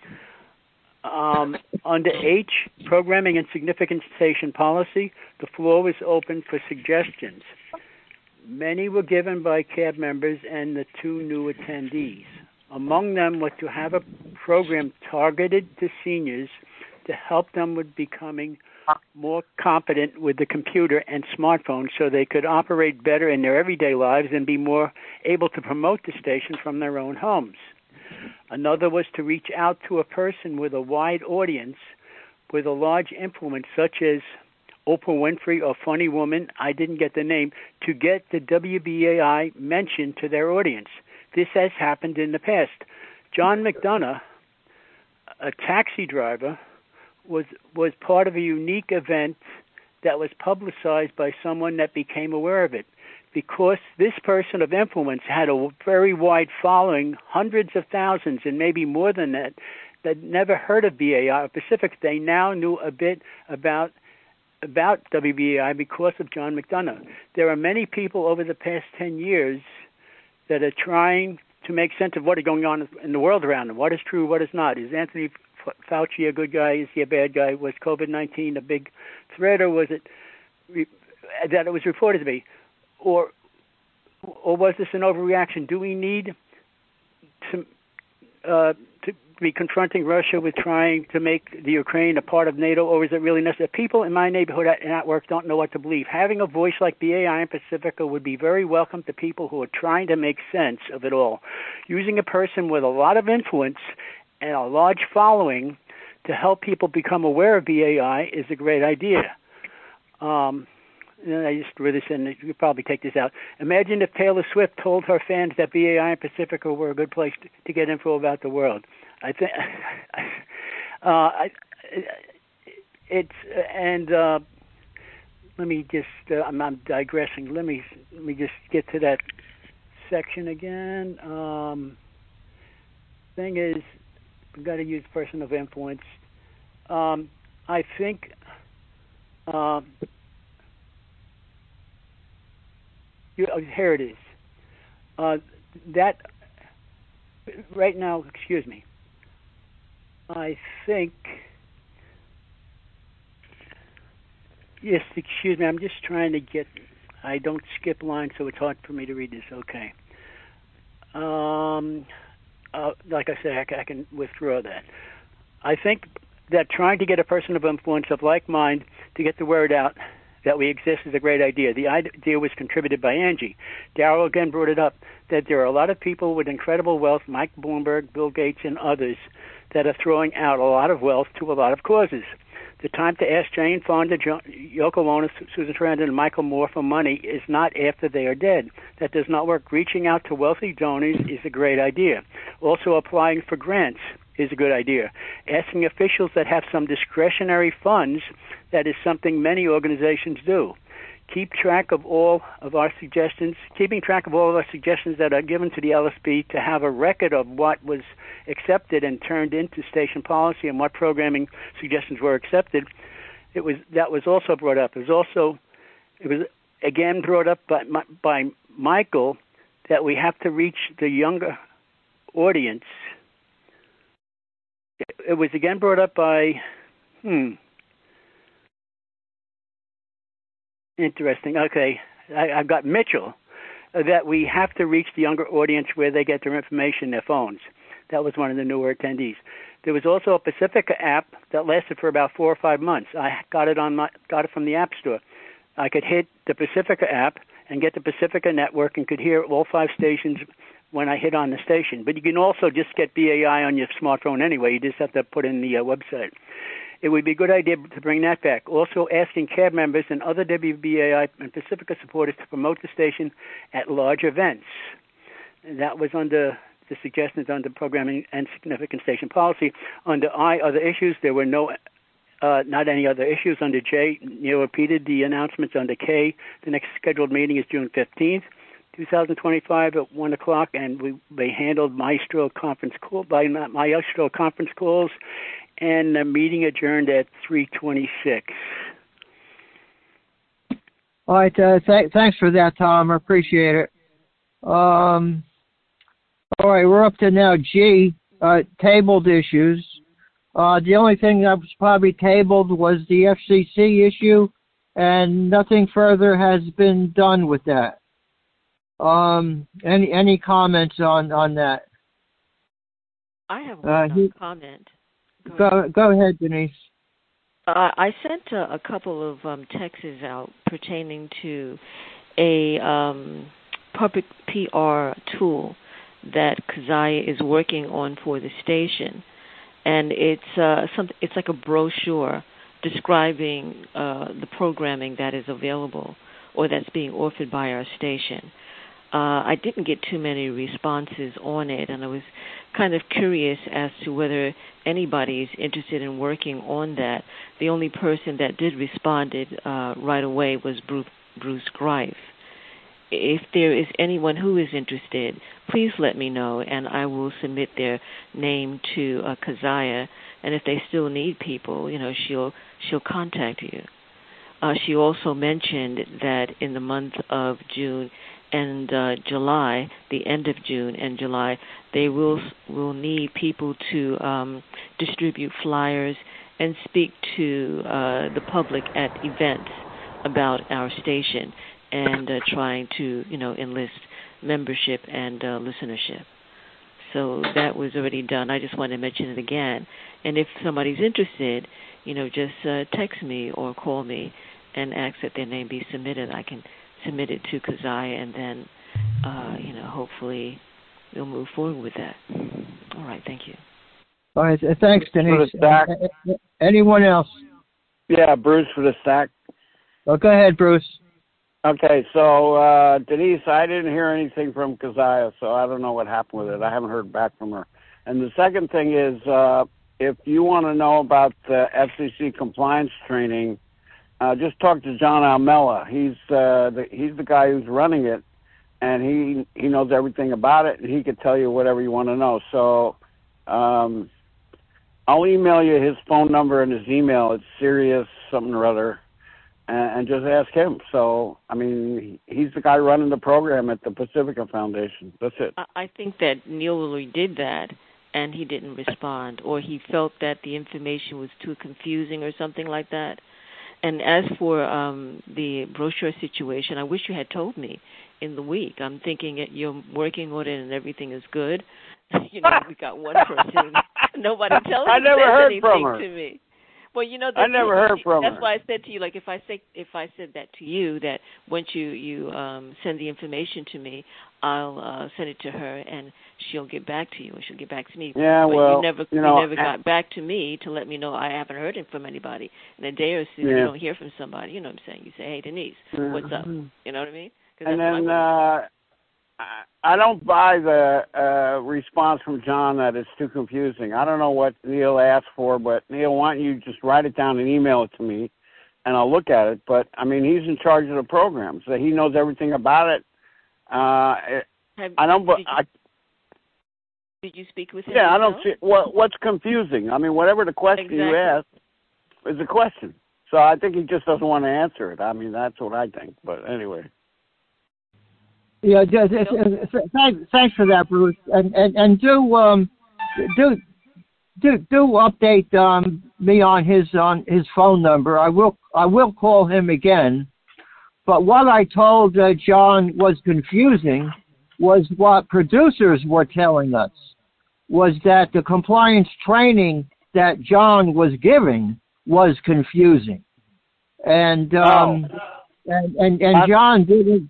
Um, under H, programming and significant station policy, the floor was open for suggestions. Many were given by C A B members and the two new attendees. Among them was to have a program targeted to seniors to help them with becoming more competent with the computer and smartphones so they could operate better in their everyday lives and be more able to promote the station from their own homes. Another was to reach out to a person with a wide audience with a large influence, such as Oprah Winfrey or Funny Woman, I didn't get the name, to get the W B A I mentioned to their audience. This has happened in the past. John McDonough, a taxi driver, was was part of a unique event that was publicized by someone that became aware of it. Because this person of influence had a very wide following, hundreds of thousands and maybe more than that, that never heard of B A I or Pacific. They now knew a bit about about W B A I because of John McDonough. There are many people over the past ten years that are trying to make sense of what is going on in the world around them. What is true, what is not? Is Anthony Fauci a good guy? Is he a bad guy? Was COVID nineteen a big threat, or was it re- that it was reported to be? Or or was this an overreaction? Do we need to, uh, to be confronting Russia with trying to make the Ukraine a part of NATO, or is it really necessary? People in my neighborhood and at work don't know what to believe. Having a voice like B A I and Pacifica would be very welcome to people who are trying to make sense of it all. Using a person with a lot of influence and a large following to help people become aware of B A I is a great idea. Um, and I just read this, and you could probably take this out. Imagine if Taylor Swift told her fans that B A I and Pacifica were a good place to, to get info about the world. I think uh, I, it's and uh, let me just, uh, I'm, I'm digressing. Let me, let me just get to that section again. Um, thing is, we've got to use person of influence. Um, I think um, you, oh, here it is. Uh, that right now, excuse me. I think. Yes, excuse me. I'm just trying to get. I don't skip lines, so it's hard for me to read this. Okay. Um, uh, like I said, I, I can withdraw that. I think that trying to get a person of influence of like mind to get the word out that we exist is a great idea. The idea was contributed by Angie. Darrell again brought it up that there are a lot of people with incredible wealth, Mike Bloomberg, Bill Gates, and others, that are throwing out a lot of wealth to a lot of causes. The time to ask Jane Fonda, Yoko Ono, Susan Sarandon, and Michael Moore for money is not after they are dead. That does not work. Reaching out to wealthy donors is a great idea. Also, applying for grants is a good idea. Asking officials that have some discretionary funds, that is something many organizations do. Keep track of all of our suggestions, keeping track of all of our suggestions that are given to the L S B to have a record of what was accepted and turned into station policy and what programming suggestions were accepted. It was that was also brought up. It was also it was again brought up by by Michael that we have to reach the younger audience. It was again brought up by hmm. Interesting. Okay, I, I've got Mitchell, uh, that we have to reach the younger audience where they get their information, their phones. That was one of the newer attendees. There was also a Pacifica app that lasted for about four or five months. I got it on my got it from the App Store. I could hit the Pacifica app and get the Pacifica network and could hear all five stations when I hit on the station. But you can also just get B A I on your smartphone anyway. You just have to put in the uh, website. It would be a good idea to bring that back. Also, asking cab members and other W B A I and Pacifica supporters to promote the station at large events. And that was under the suggestions under programming and significant station policy. Under I, other issues, there were no, uh, not any other issues. Under J, Neil repeated the announcements. Under K, the next scheduled meeting is June fifteenth, twenty twenty-five at one o'clock, and we, they handled Maestro conference call by Maestro conference calls. And the meeting adjourned at three twenty-six. All right. Uh, th- thanks for that, Tom. I appreciate it. Um, all right. We're up to now G, uh, tabled issues. Uh, the only thing that was probably tabled was the F C C issue, and nothing further has been done with that. Um, any any comments on, on that? I have one uh, he, comment. Go, go, go ahead, Denise. Uh, I sent a, a couple of um, texts out pertaining to a um, public P R tool that Keziah is working on for the station, and it's uh, something. It's like a brochure describing uh, the programming that is available or that's being offered by our station. Uh, I didn't get too many responses on it, and I was kind of curious as to whether anybody is interested in working on that. The only person that did respond uh, right away was Bruce, Bruce Greif. If there is anyone who is interested, please let me know, and I will submit their name to uh, Keziah. And if they still need people, you know, she'll she'll contact you. Uh, she also mentioned that in the month of June and uh, July, the end of June and July, they will will need people to um, distribute flyers and speak to uh, the public at events about our station and uh, trying to, you know, enlist membership and uh, listenership. So that was already done. I just want to mention it again. And if somebody's interested, you know, just uh, text me or call me and ask that their name be submitted. I can submit it to Keziah, and then, uh, you know, hopefully we'll move forward with that. All right, thank you. All right, thanks, Denise. Anyone else? Yeah, Bruce for the stack. Oh, go ahead, Bruce. Okay, so uh, Denise, I didn't hear anything from Keziah, so I don't know what happened with it. I haven't heard back from her. And the second thing is, uh, if you want to know about the F C C compliance training, uh, just talk to John Almella. He's uh, the, he's the guy who's running it, and he he knows everything about it, and he could tell you whatever you want to know. So um, I'll email you his phone number and his email. It's Sirius something or other, and, and just ask him. So, I mean, he's the guy running the program at the Pacifica Foundation. That's it. I think that Neil Lilly did that, and he didn't respond, or he felt that the information was too confusing or something like that. And as for um, the brochure situation, I wish you had told me in the week. I'm thinking that you're working on it and everything is good. You know, we got one person. Nobody tells I never heard anything from her. to me. Well, you know, I never heard from that's her. why I said to you, like, if I say if I said that to you, that once you you um, send the information to me, I'll uh, send it to her and she'll get back to you, and she'll get back to me. Yeah, but well, you never you, know, you never got back to me to let me know I haven't heard from anybody. In a day or two, yeah. you don't hear from somebody. You know what I'm saying? You say, hey, Denise, mm-hmm. what's up? You know what I mean? And then uh, I don't buy the uh, response from John that it's too confusing. I don't know what Neil asked for, but Neil, why don't you just write it down and email it to me, and I'll look at it. But, I mean, he's in charge of the program, so he knows everything about it. Uh, it Have, I don't. Did you, I, did you speak with him? Yeah, I don't yourself? see what what's confusing. I mean, whatever the question Exactly. you ask is a question. So I think he just doesn't want to answer it. I mean, that's what I think. But anyway. Yeah, just, it's, it's, it's, thanks, thanks for that, Bruce. And and, and do um do do do update um me on his on his phone number. I will I will call him again. But what I told uh, John was confusing was what producers were telling us, was that the compliance training that John was giving was confusing. And um, oh. and, and, and John didn't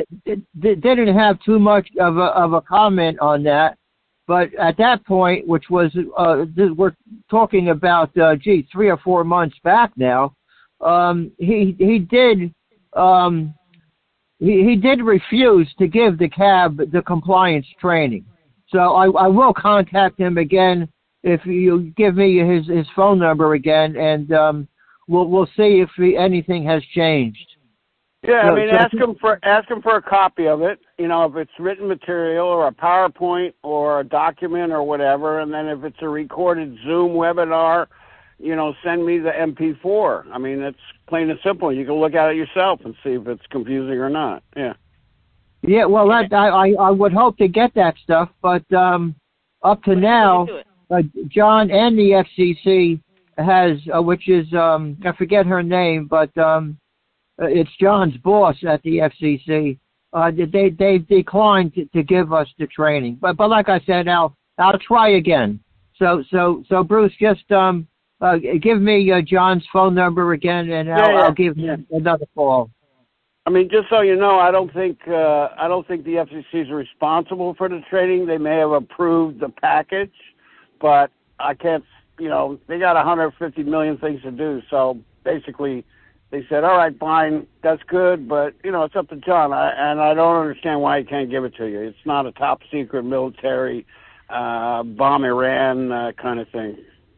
didn't have too much of a, of a comment on that. But at that point, which was, uh, we're talking about, uh, gee, three or four months back now, um, he he did um, he, he did refuse to give the cab the compliance training. So I, I will contact him again if you give me his, his phone number again, and um, we'll we'll see if he, anything has changed. Yeah, So, I mean, so ask him for ask him for a copy of it. You know, if it's written material or a PowerPoint or a document or whatever, and then if it's a recorded Zoom webinar, you know, send me the M P four. I mean, it's plain and simple. You can look at it yourself and see if it's confusing or not. Yeah. Yeah, well, that, I, I I would hope to get that stuff, but um, up to now, uh, John and the F C C has, uh, which is um, I forget her name, but um, it's John's boss at the F C C. Uh, they they declined to, to give us the training, but but like I said, I'll I'll try again. So so so Bruce, just um, uh, give me uh, John's phone number again, and I'll, yeah, yeah. I'll give him another call. I mean, just so you know, I don't think uh, I don't think the F C C is responsible for the training. They may have approved the package, but I can't. You know, they got one hundred fifty million things to do. So basically, they said, "All right, fine, that's good, but you know, it's up to John." I, and I don't understand why he can't give it to you. It's not a top secret military uh, bomb Iran uh, kind of thing.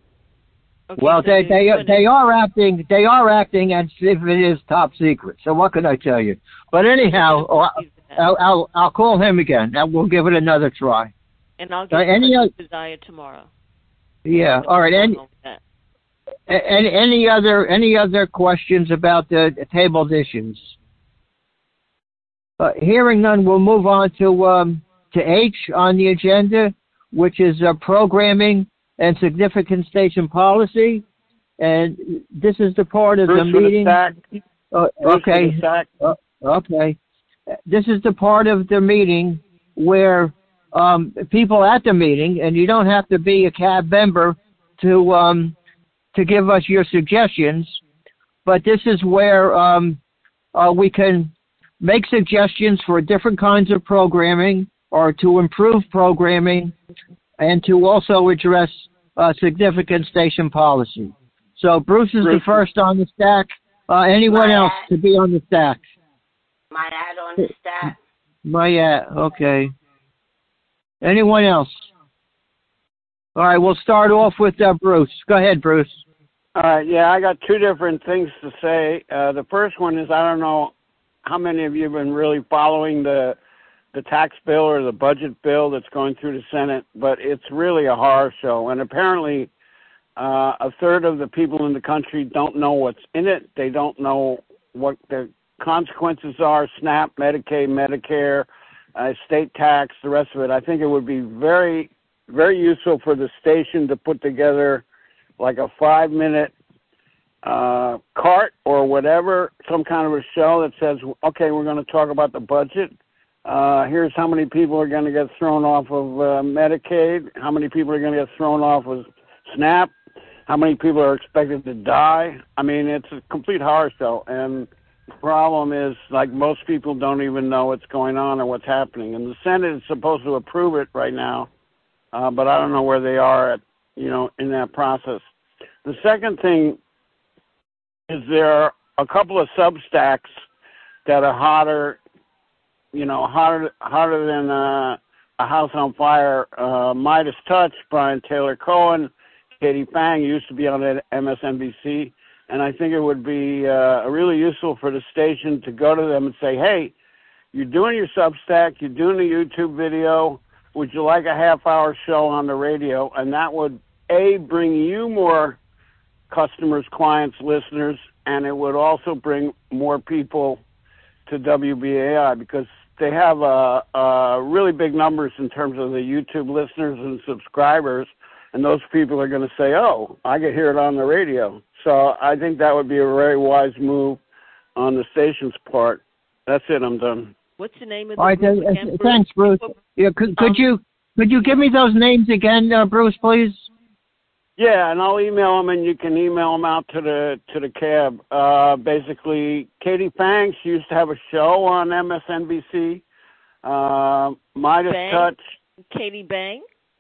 Okay, well, so they they gonna... they are acting they are acting as if it is top secret. So what can I tell you? But anyhow, I'll I'll, I'll call him again, and we'll give it another try. And I'll get uh, any other... desire tomorrow. Yeah. All right. Any, any any other any other questions about the tabled issues? Uh, hearing none, we'll move on to um, to H on the agenda, which is uh, programming and significant station policy, and this is the part of Bruce the meeting. The uh, okay, uh, okay. This is the part of the meeting where um, people at the meeting, and you don't have to be a C A B member to um, to give us your suggestions, but this is where um, uh, we can make suggestions for different kinds of programming or to improve programming, and to also address uh, significant station policy. So Bruce is Bruce. the first on the stack. Uh, anyone My else ad. to be on the stack? My ad on the stack. My ad, okay. Anyone else? All right, we'll start off with uh, Bruce. Go ahead, Bruce. All right, yeah, I got two different things to say. Uh, the first one is I don't know how many of you have been really following the the tax bill or the budget bill that's going through the Senate, but it's really a horror show. And apparently uh, a third of the people in the country don't know what's in it. They don't know what the consequences are, SNAP, Medicaid, Medicare, uh, state tax, the rest of it. I think it would be very, very useful for the station to put together like a five-minute uh, cart or whatever, some kind of a show that says, okay, we're going to talk about the budget. Uh, here's how many people are going to get thrown off of uh, Medicaid, how many people are going to get thrown off of SNAP, how many people are expected to die. I mean, it's a complete horror show, and the problem is, like, most people don't even know what's going on or what's happening. And the Senate is supposed to approve it right now, uh, but I don't know where they are at, you know, in that process. The second thing is there are a couple of Substacks that are hotter, you know, hotter hotter than uh, a house on fire. Uh, Midas Touch, Brian Taylor Cohen, Katie Fang used to be on M S N B C, and I think it would be uh, really useful for the station to go to them and say, hey, you're doing your Substack, you're doing a YouTube video, would you like a half-hour show on the radio? And that would, A, bring you more customers, clients, listeners, and it would also bring more people to W B A I because they have uh, uh, really big numbers in terms of the YouTube listeners and subscribers, and those people are going to say, oh, I can hear it on the radio. So I think that would be a very wise move on the station's part. That's it. I'm done. What's the name of the All right, group uh, again, Bruce? thanks, Bruce. Yeah, could, could Um, you could you give me those names again, uh, Bruce, please? Yeah, and I'll email them, and you can email them out to the to the cab. Uh, basically, Katie Fang, she used to have a show on M S N B C. Uh, Midas Bang? Touch. Katie Bang?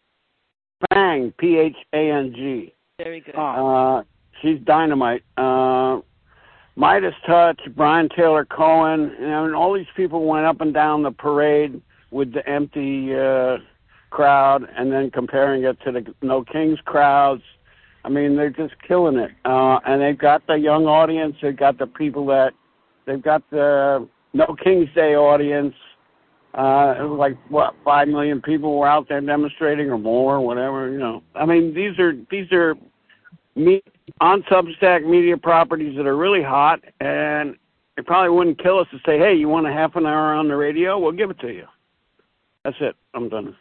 Fang, P H A N G. Very good. Uh, she's dynamite. Uh, Midas Touch, Brian Taylor Cohen, and all these people went up and down the parade with the empty uh, crowd and then comparing it to the No Kings crowds. I mean, they're just killing it. Uh, and they've got the young audience. They've got the people that, they've got the No Kings Day audience. Uh, it was like, what, five million people were out there demonstrating or more, whatever, you know. I mean, these are, these are me, on Substack media properties that are really hot, and it probably wouldn't kill us to say, hey, you want a half an hour on the radio? We'll give it to you. That's it. I'm done.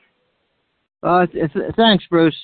Uh, th- thanks, Bruce.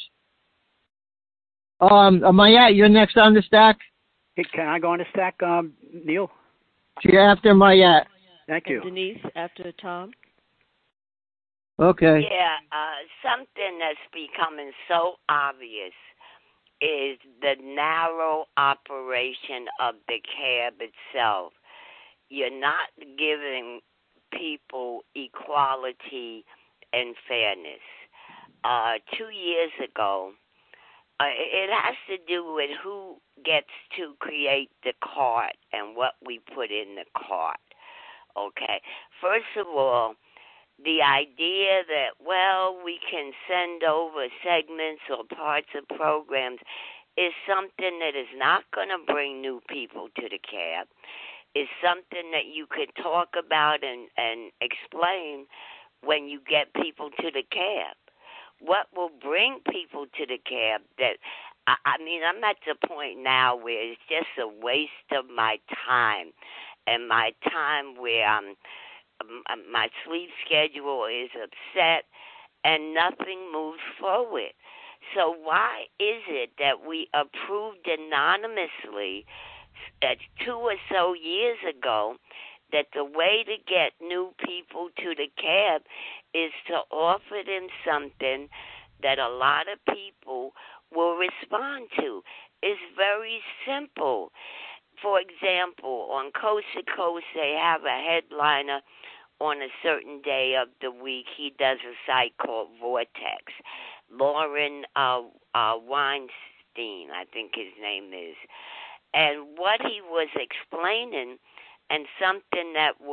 Um, uh, Mayette, you're next on the stack. Hey, can I go on the stack, um, Neil? You're after Mayette. Thank you. And Denise after Tom. Okay. Yeah, uh, something that's becoming so obvious is the narrow operation of the cab itself. You're not giving people equality and fairness. Uh, two years ago, uh, it has to do with who gets to create the cart and what we put in the cart. Okay, first of all, the idea that, well, we can send over segments or parts of programs is something that is not going to bring new people to the cab. Is something that you could talk about and, and explain when you get people to the cab. What will bring people to the cab that, I, I mean, I'm at the point now where it's just a waste of my time and my time where I'm my sleep schedule is upset and nothing moves forward. So why is it that we approved anonymously uh, two or so years ago that the way to get new people to the cab is to offer them something that a lot of people will respond to? It's very simple. For example, on Coast to Coast, they have a headliner on a certain day of the week. He does a site called Vortex. Lauren uh, uh, Weinstein, I think his name is. And what he was explaining, and something that will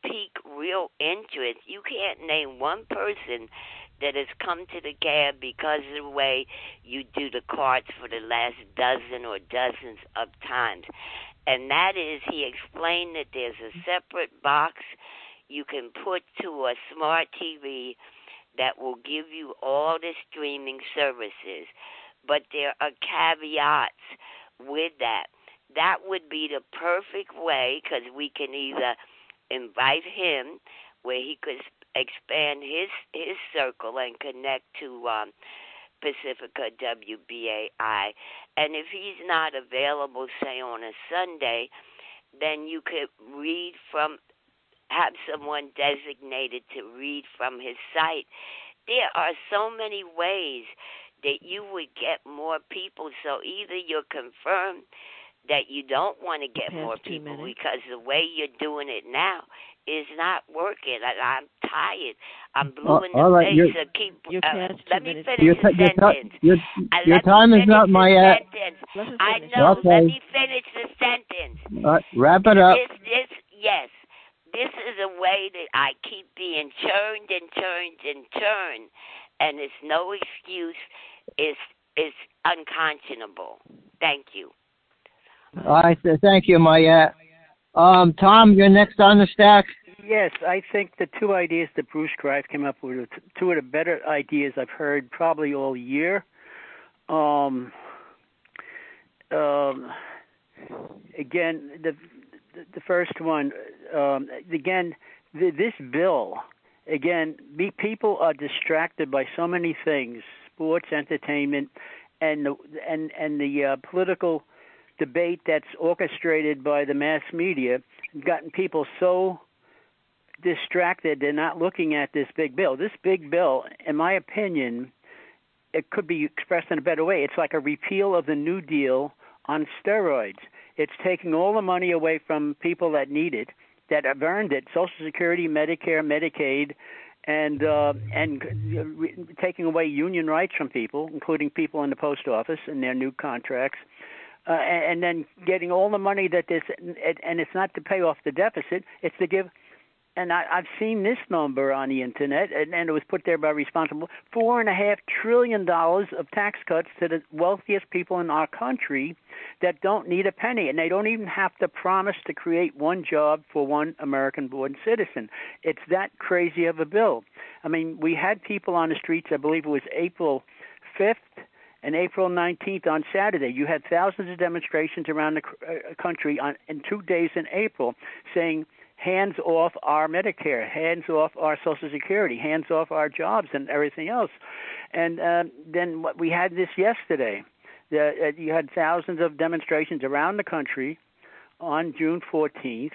pique real interest. You can't name one person that has come to the cab because of the way you do the cards for the last dozen or dozens of times. And that is, he explained that there's a separate box you can put to a smart T V that will give you all the streaming services. But there are caveats with that. That would be the perfect way, because we can either invite him where he could expand his his circle and connect to um, Pacifica W B A I. And if he's not available, say, on a Sunday, then you could read from, have someone designated to read from his site. There are so many ways that you would get more people. So either you're confirmed that you don't want to get more people because the way you're doing it now is not working. I, I'm tired. I'm blue in the all right, face. So keep, uh, let me finish your, the your, sentence. Your, uh, your time is not my at. I know. Okay. Let me finish the sentence. Uh, wrap it up. This, this, yes. This is a way that I keep being turned and turned and turned, and it's no excuse. It's, it's unconscionable. Thank you. All right, thank you, Mayette. Um, Tom, you're next on the stack. Yes, I think the two ideas that Bruce Greif came up with are two of the better ideas I've heard probably all year. Um, um, again, the the first one, um, again, the, this bill, again, be, people are distracted by so many things, sports, entertainment, and the, and and the uh, political debate that's orchestrated by the mass media, gotten people so distracted they're not looking at this big bill. This big bill, in my opinion, it could be expressed in a better way. It's like a repeal of the New Deal on steroids. It's taking all the money away from people that need it, that have earned it, Social Security, Medicare, Medicaid, and uh, and re- taking away union rights from people, including people in the post office and their new contracts. Uh, and, and then getting all the money that this, and it's not to pay off the deficit, it's to give, and I, I've seen this number on the internet, and, and it was put there by responsible, four and a half trillion dollars of tax cuts to the wealthiest people in our country that don't need a penny, and they don't even have to promise to create one job for one American-born citizen. It's that crazy of a bill. I mean, we had people on the streets, I believe it was April fifth, and April nineteenth on Saturday. You had thousands of demonstrations around the uh, country on, in two days in April saying, hands off our Medicare, hands off our Social Security, hands off our jobs and everything else. And uh, then what we had this yesterday. The, uh, you had thousands of demonstrations around the country on June fourteenth.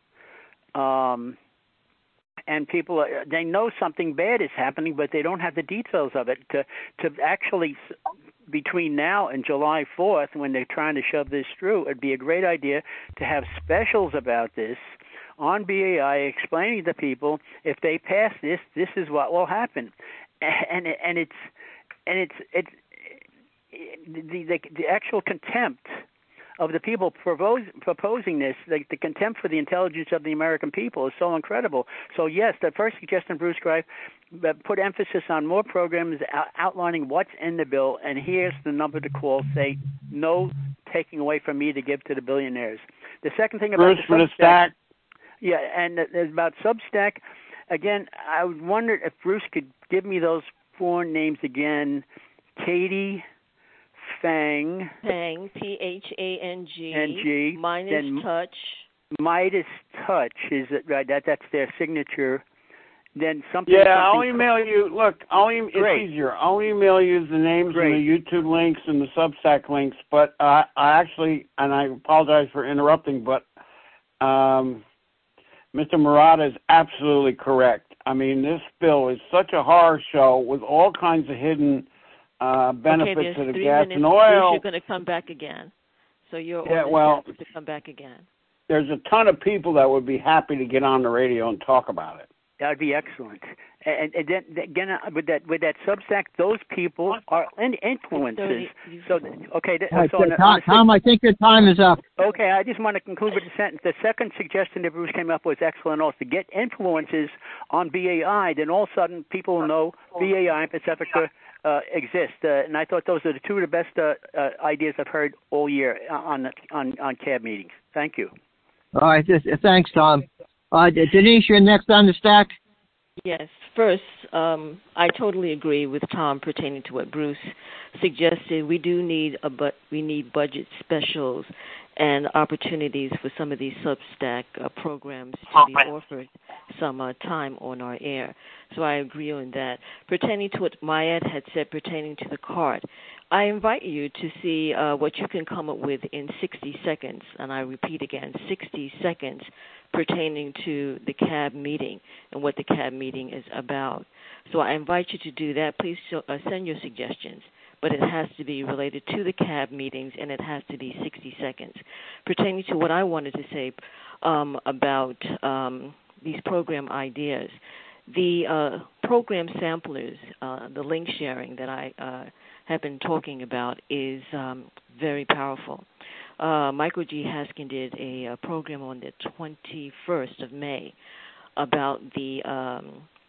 Um, and people, uh, they know something bad is happening, but they don't have the details of it. To, to actually... Between now and July fourth, when they're trying to shove this through, it'd be a great idea to have specials about this on B A I, explaining to people if they pass this, this is what will happen, and and it's and it's it's the the, the actual contempt of the people propose, proposing this, the, the contempt for the intelligence of the American people is so incredible. So, yes, the first suggestion, Bruce Greif, put emphasis on more programs out, outlining what's in the bill, and here's the number to call, say, no taking away from me to give to the billionaires. The second thing about Bruce the for the stack. Yeah, and there's about Substack. Again, I wondered if Bruce could give me those four names again. Katie Phang. Phang, P H A N G. N G. Midas then Touch. Midas Touch is it right? That that's their signature. Then something. Yeah, something I'll email you. Look, I'll e- it's easier. I'll email you the names Great. and the YouTube links and the Substack links. But uh, I actually, and I apologize for interrupting, but um, Mister Murata is absolutely correct. I mean, this bill is such a horror show with all kinds of hidden uh, benefits okay, to the three gas minutes. and oil. You're going to come back again. So you're yeah, on well, to come back again. There's a ton of people that would be happy to get on the radio and talk about it. That'd be excellent. And, and then again, uh, with that with that Substack, those people are in influences. So okay, th- Right, so on the, Tom, on the, Tom, I think your time is up. okay, I just want to conclude with the sentence. The second suggestion that Bruce came up with was excellent. Also, to get influences on B A I, then all of a sudden people will know B A I and Pacifica uh, exist. Uh, and I thought those are the two of the best uh, uh, ideas I've heard all year on on on C A B meetings. Thank you. All right, th- thanks, Tom. Uh, Denise, you're next on the stack. Yes. First, um, I totally agree with Tom pertaining to what Bruce suggested. We do need a but we need budget specials and opportunities for some of these Substack uh, programs to be offered some uh, time on our air. So I agree on that. Pertaining to what Mayed had said pertaining to the cart, I invite you to see uh, what you can come up with in sixty seconds, and I repeat again, sixty seconds, pertaining to the C A B meeting and what the C A B meeting is about. So I invite you to do that. Please show, uh, send your suggestions, but it has to be related to the C A B meetings, and it has to be sixty seconds. Pertaining to what I wanted to say um, about um, these program ideas, the uh, program samplers, uh, the link sharing that I uh, have been talking about is um, very powerful. Uh, Michael G. Haskin did a, a program on the twenty-first of May about the um,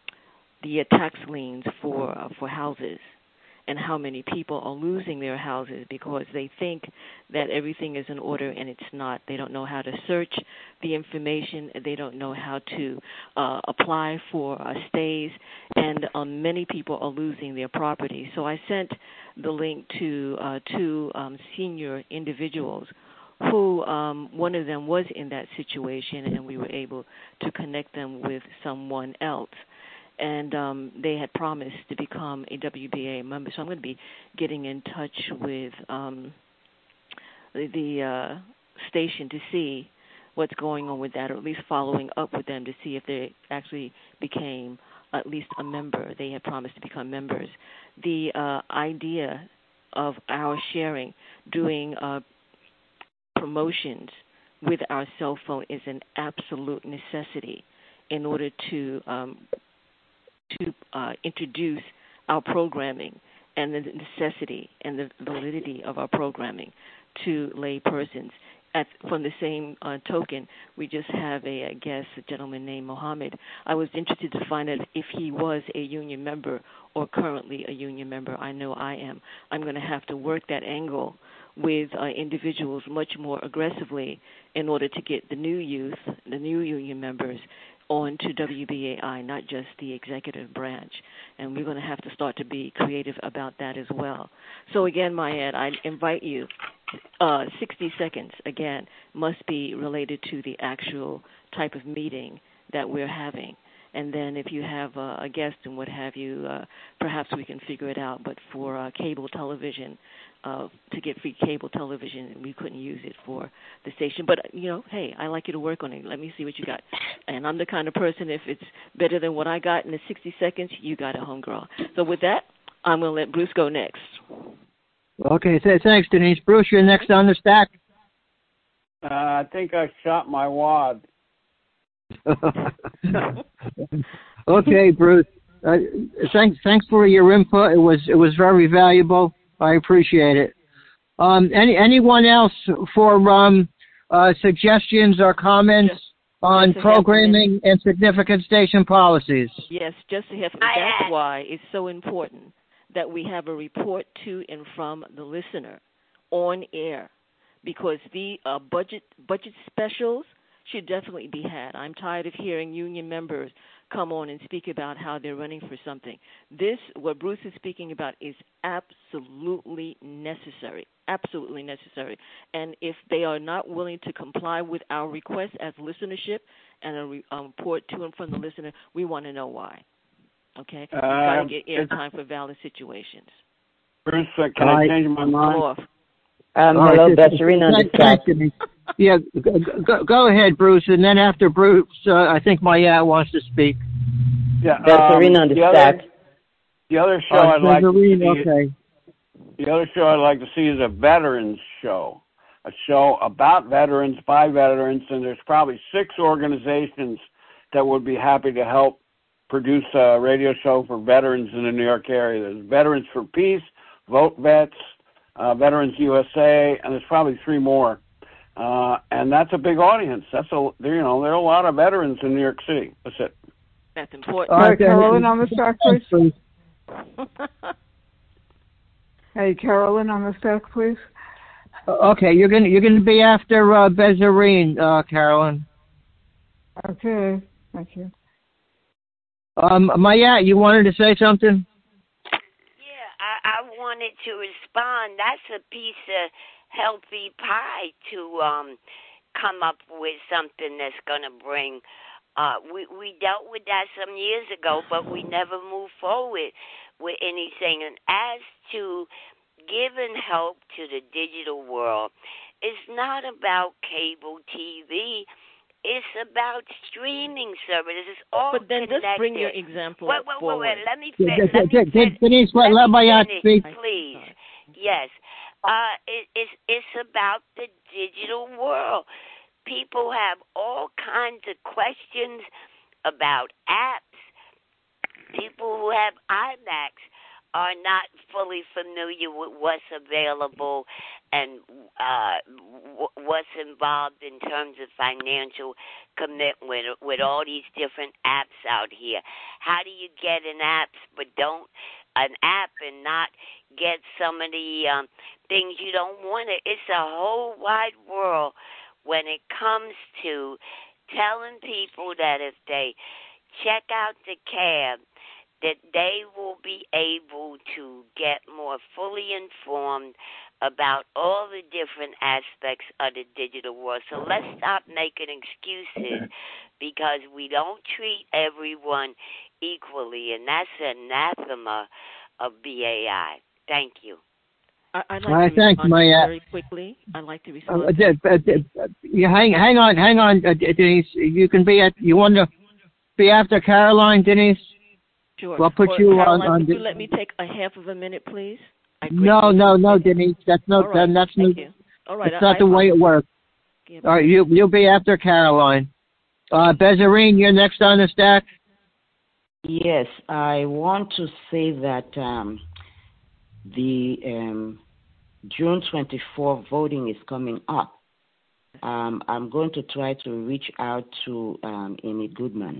the uh, tax liens for uh, for houses and how many people are losing their houses because they think that everything is in order and it's not. They don't know how to search the information. They don't know how to uh, apply for uh, stays, and um, many people are losing their property. So I sent the link to uh, two um, senior individuals who um, one of them was in that situation, and we were able to connect them with someone else. And um, they had promised to become a W B A member. So I'm going to be getting in touch with um, the, the uh, station to see what's going on with that, or at least following up with them to see if they actually became at least a member. They had promised to become members. The uh, idea of our sharing, doing uh, promotions with our cell phone is an absolute necessity in order to um, to uh, introduce our programming and the necessity and the validity of our programming to lay persons. At, from the same uh, token, we just have a, a guest, a gentleman named Mohammed. I was interested to find out if he was a union member or currently a union member. I know I am. I'm going to have to work that angle with uh, individuals much more aggressively in order to get the new youth, the new union members, on to W B A I, not just the executive branch. And we're going to have to start to be creative about that as well. So again, Mayed, I invite you, uh, sixty seconds, again, must be related to the actual type of meeting that we're having. And then if you have uh, a guest and what have you, uh, perhaps we can figure it out. But for uh, cable television, uh, to get free cable television, we couldn't use it for the station. But, you know, hey, I like you to work on it. Let me see what you got. And I'm the kind of person, if it's better than what I got in the sixty seconds, you got it, homegirl. So with that, I'm going to let Bruce go next. Okay, th- thanks, Denise. Bruce, you're next on the stack. Uh, I think I shot my wad. Okay, Bruce. Uh, thanks, thanks for your input. It was it was very valuable. I appreciate it. Um, any anyone else for um, uh, suggestions or comments Just, on just programming and significant station policies? Yes, just to have. That's why it's so important that we have a report to and from the listener on air, because the uh, budget budget specials should definitely be had. I'm tired of hearing union members come on and speak about how they're running for something. This, what Bruce is speaking about, is absolutely necessary, absolutely necessary. And if they are not willing to comply with our request as listenership and a re, um, report to and from the listener, we want to know why. Okay? We've got to get airtime for valid situations. Bruce, uh, can I, I change my mind? Off. Um, All hello, right, Beth Serena on the stack. Yeah, go, go ahead, Bruce, and then after Bruce, uh, I think Maya wants to speak. Yeah, Beth um, Serena on the, the stack. Other, the other show Oh, I'd like to see. okay. The other show I'd like to see is a veterans show, a show about veterans by veterans, and there's probably six organizations that would be happy to help produce a radio show for veterans in the New York area. There's Veterans for Peace, Vote Vets, uh, Veterans U S A, and there's probably three more. Uh, and that's a big audience. That's a, you know, there are a lot of veterans in New York City. That's it. That's important. All right, Carolyn on the stack, please. Hey, Carolyn on the stack, please. Okay, you're gonna you're gonna be after uh, Bezarine, uh, Carolyn. Okay, thank you. Um, Maya, you wanted to say something? Yeah, I, I wanted to respond. That's a piece of healthy pie to um come up with something that's gonna bring. Uh, we we dealt with that some years ago, but we never moved forward with anything. And as to giving help to the digital world, it's not about cable T V. It's about streaming services. It's all but then connected. just bring your example wait, wait, forward. wait, wait. Let me Yeah, finish. Let me finish. Denise, let, let Maya speak. Please. Yes. Uh, it, it's it's about the digital world. People have all kinds of questions about apps. People who have iMacs are not fully familiar with what's available and uh, w- what's involved in terms of financial commitment with all these different apps out here. How do you get an app but don't an app and not get some of the um, things you don't want to? It's a whole wide world when it comes to telling people that if they check out the cab, that they will be able to get more fully informed about all the different aspects of the digital world. So let's stop making excuses because we don't treat everyone equally, and that's anathema of B A I. Thank you. I, I'd like All right, to thanks, respond Maya. very quickly. I'd like to respond. Uh, uh, uh, uh, you hang, hang on, hang on, uh, Denise. You can be at. You want to be after Caroline, Denise? Sure. We'll put or you Caroline, on. on would the, you let me take a half of a minute, please? no, no, no, Denise. That's not. Right, that's thank no, you. All right, that's not I, the I, way it works. Yeah, All right, you you'll be after Caroline. Uh, Bezarine, you're next on the stack. Yes, I want to say that um, the um, June twenty-fourth voting is coming up. Um, I'm going to try to reach out to um, Amy Goodman.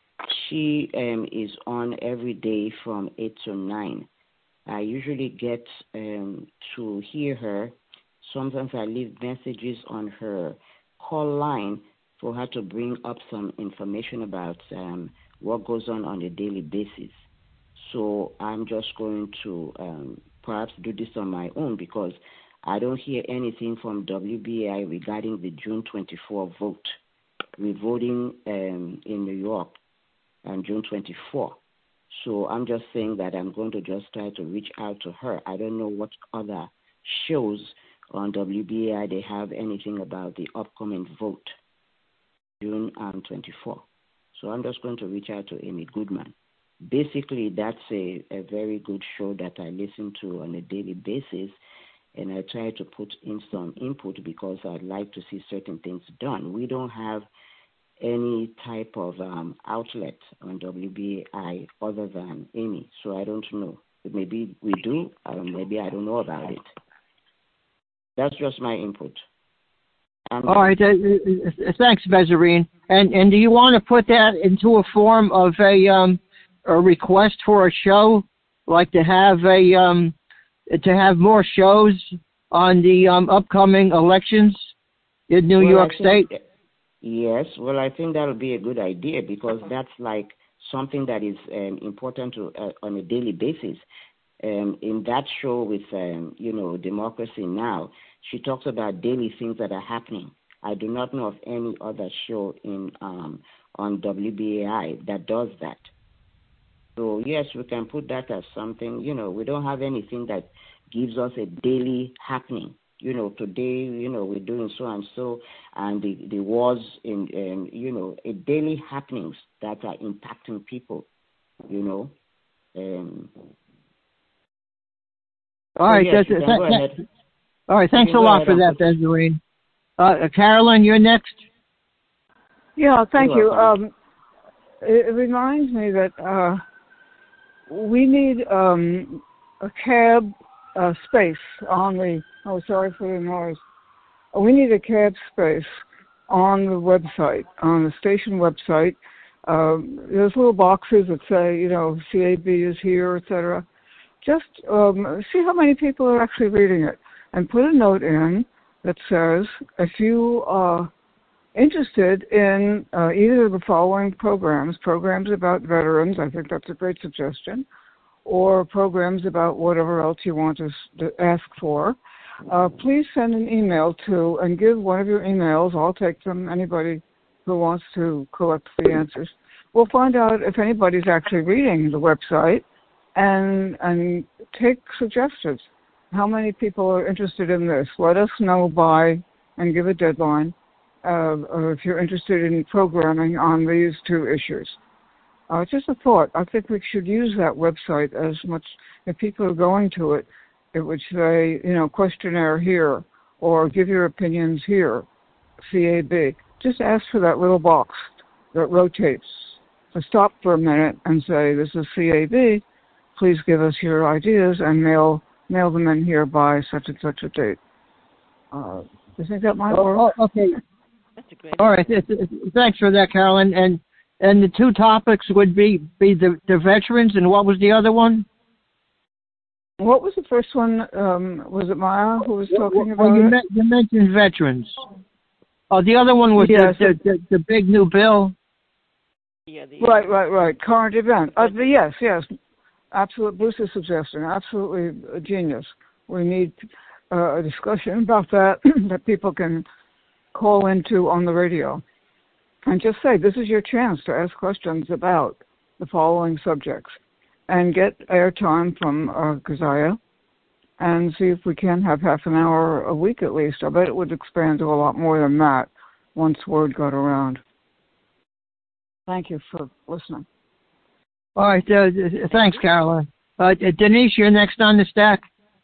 She um, is on every day from eight to nine. I usually get um, to hear her. Sometimes I leave messages on her call line for her to bring up some information about um, what goes on on a daily basis. So I'm just going to um, perhaps do this on my own because I don't hear anything from W B A I regarding the June twenty-fourth vote. We're voting um, in New York on June twenty-fourth. So I'm just saying that I'm going to just try to reach out to her. I don't know what other shows on W B A I they have anything about the upcoming vote, June um, twenty-fourth. So I'm just going to reach out to Amy Goodman. Basically, that's a, a very good show that I listen to on a daily basis, and I try to put in some input because I'd like to see certain things done. We don't have any type of um, outlet on W B A I other than Amy, so I don't know. Maybe we do, or maybe I don't know about it. That's just my input. Um, All right, uh, uh, thanks, Bezarine. And and do you want to put that into a form of a um a request for a show, like to have a um to have more shows on the um upcoming elections in New well, York I think, State? Yes, well, I think that would be a good idea because that's like something that is um, important to uh, on a daily basis. Um, in that show with, um, you know, Democracy Now!, she talks about daily things that are happening. I do not know of any other show in um, on W B A I that does that. So, yes, we can put that as something, you know, we don't have anything that gives us a daily happening. You know, today, you know, we're doing so and so, and the, the wars in, um, you know, a daily happenings that are impacting people, you know. Um, All right, so yes, that's, you that, can go that, ahead. all right. Thanks a go lot ahead for and that, put- Bezarine. Uh, Carolyn, you're next. Yeah, thank You're you. welcome. Um, it, it reminds me that uh, we need um, a cab uh, space on the. Oh, sorry for the noise. We need a cab space on the website, on the station website. Um, there's little boxes that say, you know, C A B is here, et cetera. Just um, see how many people are actually reading it, and put a note in that says, if you are interested in uh, either of the following programs, programs about veterans, I think that's a great suggestion, or programs about whatever else you want to, to ask for, uh, please send an email to, and give one of your emails. I'll take them, anybody who wants to collect the answers. We'll find out if anybody's actually reading the website and and take suggestions. How many people are interested in this? Let us know by, and give a deadline, uh, or if you're interested in programming on these two issues. Uh, just a thought. I think we should use that website as much. If people are going to it, it would say, you know, questionnaire here, or give your opinions here, C A B. Just ask for that little box that rotates. So stop for a minute and say, this is C A B. Please give us your ideas and mail mail them in here by such and such a date. Uh, do you think that might work? Oh, okay. That's a great. All right. Thanks for that, Carolyn. And and the two topics would be be the, the veterans, and what was the other one? What was the first one? Um, was it Maya who was talking about well, you, it? me- you mentioned veterans. Oh, the other one was yes. the, the, the the big new bill. Yeah, the, right, right, right. Current event. Uh, the, yes, yes. Absolute Bruce's suggestion. Absolutely a genius. We need uh, a discussion about that that people can call into on the radio. And just say, this is your chance to ask questions about the following subjects. And get airtime from uh, Keziah, and see if we can have half an hour a week at least. I bet it would expand to a lot more than that once word got around. Thank you for listening. All right. Uh, thanks, Carolyn. Uh, Denise, you're next on the stack.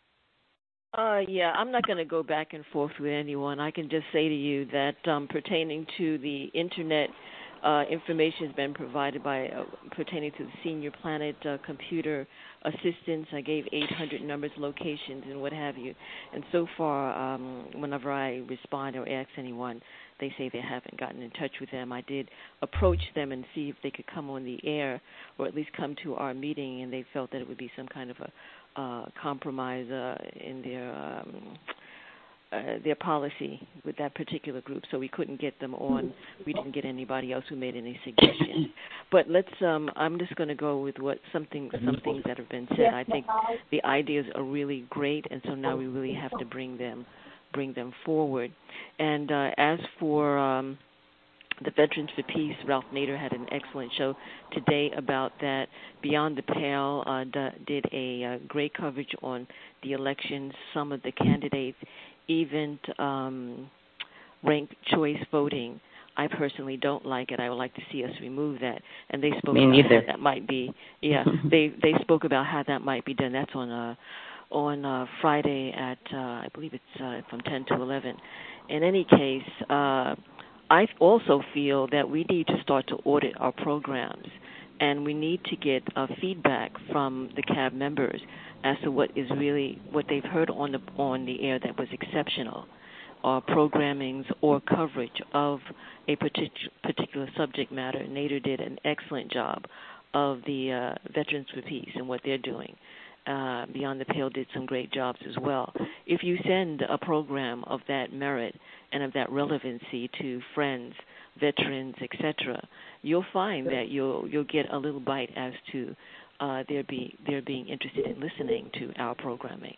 Uh, yeah, I'm not going to go back and forth with anyone. I can just say to you that um, pertaining to the Internet, uh, information has been provided by, uh, pertaining to the Senior Planet uh, computer assistance. I gave eight hundred numbers, locations, and what have you. And so far, um, whenever I respond or ask anyone, they say they haven't gotten in touch with them. I did approach them and see if they could come on the air or at least come to our meeting, and they felt that it would be some kind of a uh, compromise uh, in their um, uh, their policy with that particular group, so we couldn't get them on. We didn't get anybody else who made any suggestions. But let's. Um, I'm just going to go with what something some things that have been said. I think the ideas are really great, and so now we really have to bring them bring them forward. And uh, as for um, the Veterans for Peace, Ralph Nader had an excellent show today about that. Beyond the Pale uh, d- did a uh, great coverage on the elections. Some of the candidates even um, ranked choice voting. I personally don't like it. I would like to see us remove that. And they spoke Me about neither. how that might be. Yeah, they they spoke about how that might be done. That's on a. on uh, Friday at, uh, I believe it's uh, from ten to eleven. In any case, uh, I also feel that we need to start to audit our programs, and we need to get uh, feedback from the C A B members as to what is really, what they've heard on the on the air that was exceptional, or programmings or coverage of a partic- particular subject matter. Nader did an excellent job of the uh, Veterans for Peace and what they're doing. Uh, Beyond the Pale did some great jobs as well. If you send a program of that merit and of that relevancy to friends, veterans, et cetera, you'll find that you'll you'll get a little bite as to uh, their be their being interested in listening to our programming.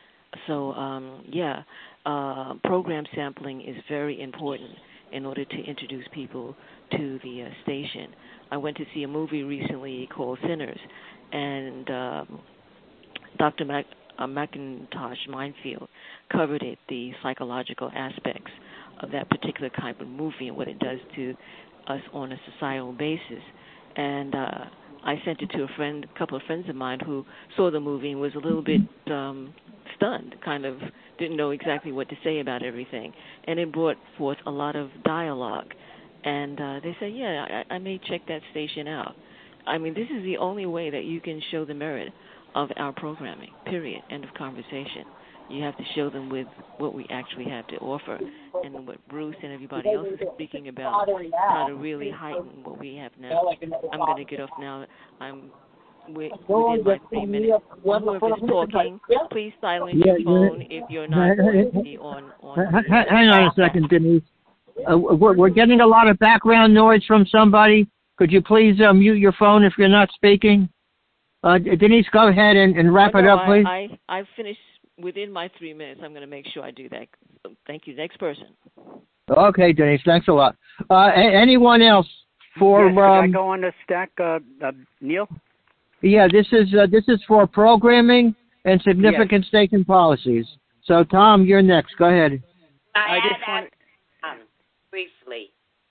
So um, yeah, uh, program sampling is very important in order to introduce people to the uh, station. I went to see a movie recently called Sinners, and um, Doctor Mac, uh, McIntosh Minefield covered it, the psychological aspects of that particular kind of movie and what it does to us on a societal basis. And uh, I sent it to a friend, a couple of friends of mine who saw the movie and was a little bit um, stunned, kind of didn't know exactly what to say about everything. And it brought forth a lot of dialogue And uh, they said, yeah, I, I may check that station out. I mean, this is the only way that you can show the merit of our programming, period, end of conversation. You have to show them with what we actually have to offer, and what Bruce and everybody else is speaking about, how to really heighten what we have now. I'm going to get off now. I'm within my three minutes. Whoever's talking, please silence Yeah, your phone if you're not going to be on. on H- Hang on a second, Denise. Uh, we're, we're getting a lot of background noise from somebody. Could you please uh, mute your phone if you're not speaking? Uh, Denise, go ahead and, and wrap oh, it no, up, please. I, I, I finished within my three minutes. I'm going to make sure I do that. Thank you. Next person. Okay, Denise, thanks a lot. Uh, a- anyone else for? Yes, could um, I go on the stack, uh, uh, Neil? Yeah, this is uh, this is for programming and significant Yes. station policies. So, Tom, you're next. Go ahead. I, I add just want um, briefly.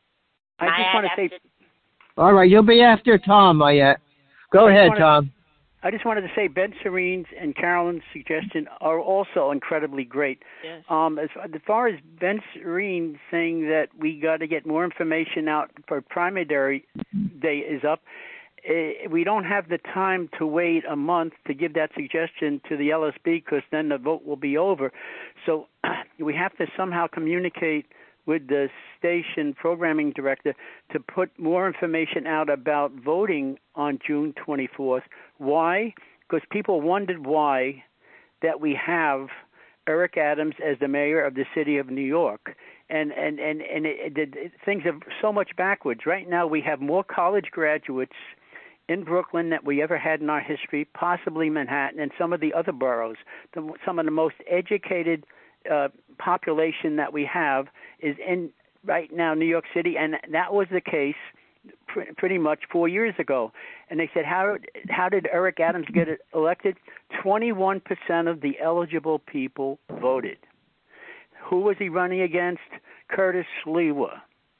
I just add want to say after- All right, you'll be after Tom, Mayette. Go I just ahead, wanna- Tom. I just wanted to say Ben Serene's and Carolyn's suggestion are also incredibly great. Yes. Um, as, as far as Ben Serene saying that we got to get more information out for primary day is up, eh, we don't have the time to wait a month to give that suggestion to the L S B because then the vote will be over. So we have to somehow communicate with the station programming director to put more information out about voting on June twenty-fourth. Why? Because people wondered why that we have Eric Adams as the mayor of the city of New York. And and and, and it, it, it, things are so much backwards. Right now we have more college graduates in Brooklyn that we ever had in our history, possibly Manhattan and some of the other boroughs. The, some of the most educated uh, population that we have is in right now New York City, and that was the case pr- pretty much four years ago. And they said, how how did Eric Adams get elected? twenty-one percent of the eligible people voted. Who was he running against? Curtis Sliwa.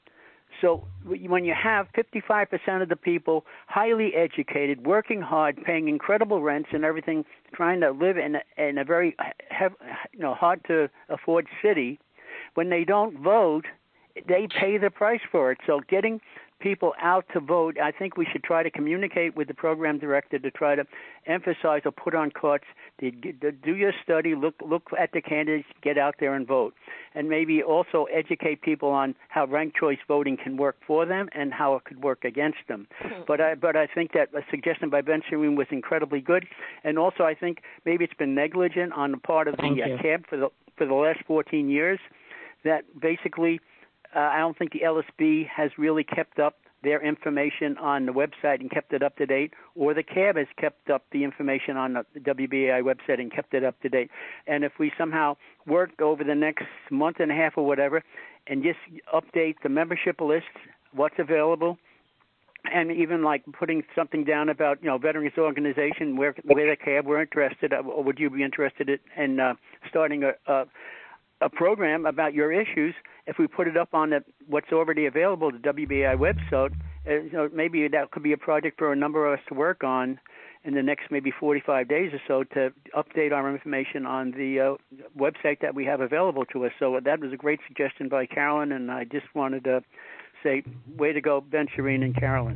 So when you have fifty-five percent of the people highly educated, working hard, paying incredible rents and everything, trying to live in a, in a very hev- you know hard to afford city, when they don't vote, they pay the price for it. So getting people out to vote, I think we should try to communicate with the program director to try to emphasize or put on courts to, to do your study, look look at the candidates, get out there and vote, and maybe also educate people on how ranked choice voting can work for them and how it could work against them. But I but I think that a suggestion by Ben Serene was incredibly good, and also I think maybe it's been negligent on the part of the uh, C A B for the for the last fourteen years, that basically. Uh, I don't think the L S B has really kept up their information on the website and kept it up to date, or the C A B has kept up the information on the W B A I website and kept it up to date. And if we somehow work over the next month and a half or whatever and just update the membership list, what's available, and even like putting something down about, you know, Veterans Organization, where, where the C A B were interested, or would you be interested in uh, starting a, a a program about your issues? If we put it up on the, what's already available, the W B A I website, uh, you know, maybe that could be a project for a number of us to work on in the next maybe forty-five days or so to update our information on the uh, website that we have available to us. So that was a great suggestion by Carolyn, and I just wanted to say, way to go, Ben Serene and Carolyn.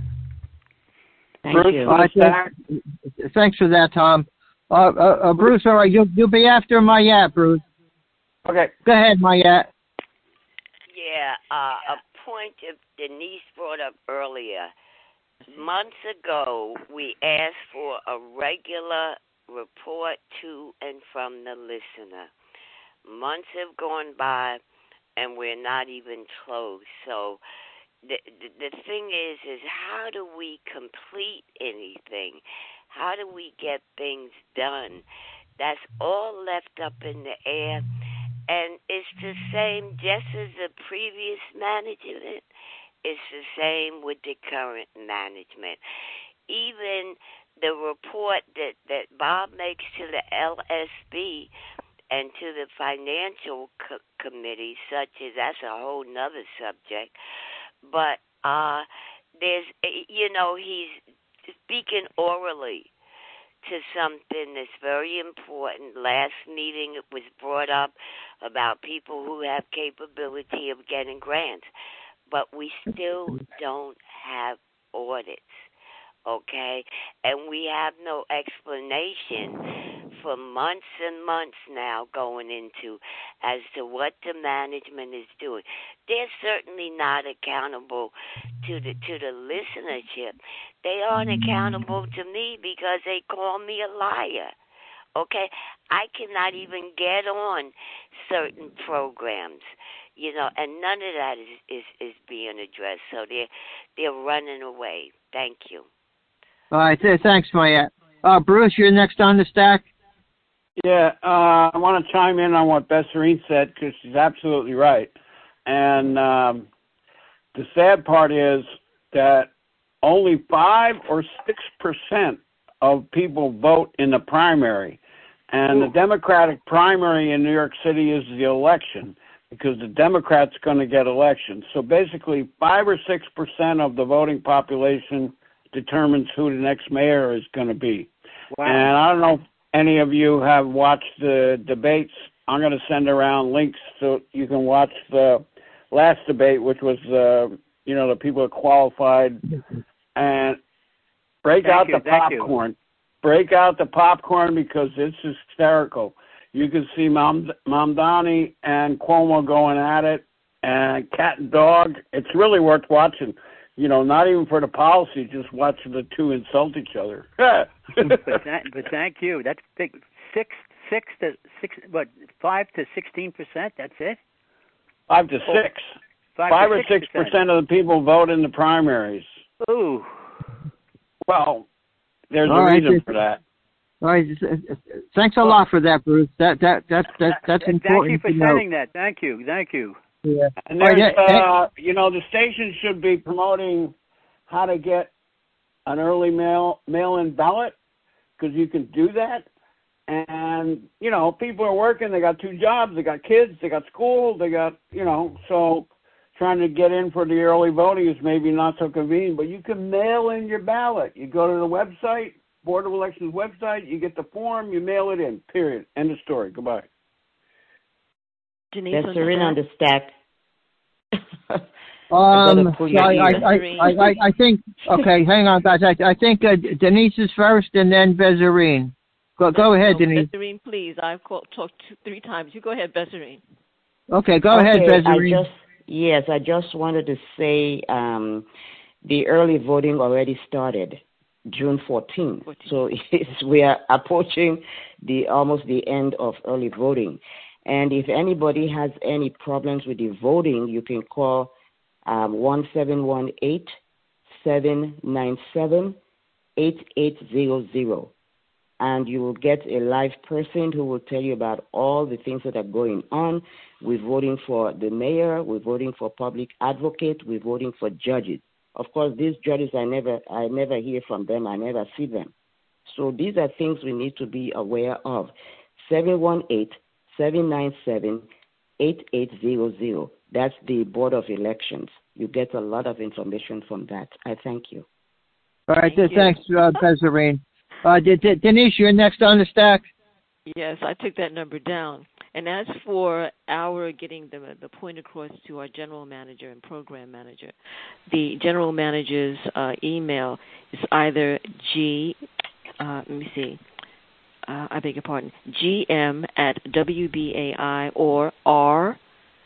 Thank Bruce, you. I think, thanks for that, Tom. Uh, uh, uh, Bruce, all right, you'll, you'll be after Mayette, Bruce. Okay. Go ahead, Mayette. Yeah, uh, a point that Denise brought up earlier. Months ago, we asked for a regular report to and from the listener. Months have gone by, and we're not even close. So the, the the thing is, is how do we complete anything? How do we get things done? That's all left up in the air. And it's the same, just as the previous management, it's the same with the current management. Even the report that, that Bob makes to the L S B and to the financial co- committee, such as, that's a whole nother subject. But uh, there's, you know, he's speaking orally to something that's very important. Last meeting it was brought up about people who have capability of getting grants. but we still don't have audits, okay? And we have no explanation for months and months now going into as to what the management is doing. They're certainly not accountable to the to the listenership. They aren't accountable to me because they call me a liar. Okay, I cannot even get on certain programs, you know, and none of that is, is, is being addressed. So they're they're running away. Thank you. All right, th- thanks, Maya. Uh, Bruce, you're next on the stack. Yeah, uh, I want to chime in on what Besserine said because she's absolutely right. And um, the sad part is that only five or six percent of people vote in the primary. And the Democratic primary in New York City is the election because the Democrats are going to get elections. So basically, five or six percent of the voting population determines who the next mayor is going to be. Wow. And I don't know if any of you have watched the debates. I'm going to send around links so you can watch the last debate, which was, uh, you know, the people that qualified. And break Thank out you, the thank you. popcorn. Break out the popcorn because it's hysterical. You can see Mam- Mamdani and Cuomo going at it, and cat and dog. It's really worth watching. You know, not even for the policy, just watching the two insult each other. but, that, but thank you. That's big. Six, six to six. What? Five to sixteen percent. That's it. Five to six. Five, Five to or six percent of the people vote in the primaries. Ooh. Well, there's All a right, reason for that. All right, thanks a lot for that, Bruce. That that that that that's Thank important. you for to know. sending that. Thank you. Thank you. Yeah. And there's, All right, uh, you know, the station should be promoting how to get an early mail mail-in ballot because you can do that. And, you know, people are working. They got two jobs. They got kids. They got school. They got, you know, so trying to get in for the early voting is maybe not so convenient. But you can mail in your ballot. You go to the website, Board of Elections website. You get the form. You mail it in, period. End of story. Goodbye. Denise That's Serena on the stack. Um, so I, I, I, I, I think, okay, hang on, guys. I, I think uh, Denise is first and then Bezarine. Go, go ahead, no, Denise. Bezarine, please. I've called, talked two, three times. You go ahead, Bezarine. Okay, go okay, ahead, Bezarine. I just, yes, I just wanted to say um, the early voting already started June fourteenth. So it's, we are approaching the almost the end of early voting. And if anybody has any problems with the voting, you can call um, one seven one eight, seven nine seven, eight eight zero zero. And you will get a live person who will tell you about all the things that are going on. We're voting for the mayor. We're voting for public advocate. We're voting for judges. Of course, these judges, I never, I never hear from them. I never see them. So these are things we need to be aware of. seven one eight, seven nine seven, eight eight zero zero. That's the Board of Elections. You get a lot of information from that. I thank you. All right, Thank thanks, uh, Bezarine. Uh, D- D- Denise, you're next on the stack. Yes, I took that number down. And as for our getting the the point across to our general manager and program manager, the general manager's uh, email is either G, uh, let me see, uh, I beg your pardon, G M at W B A I or R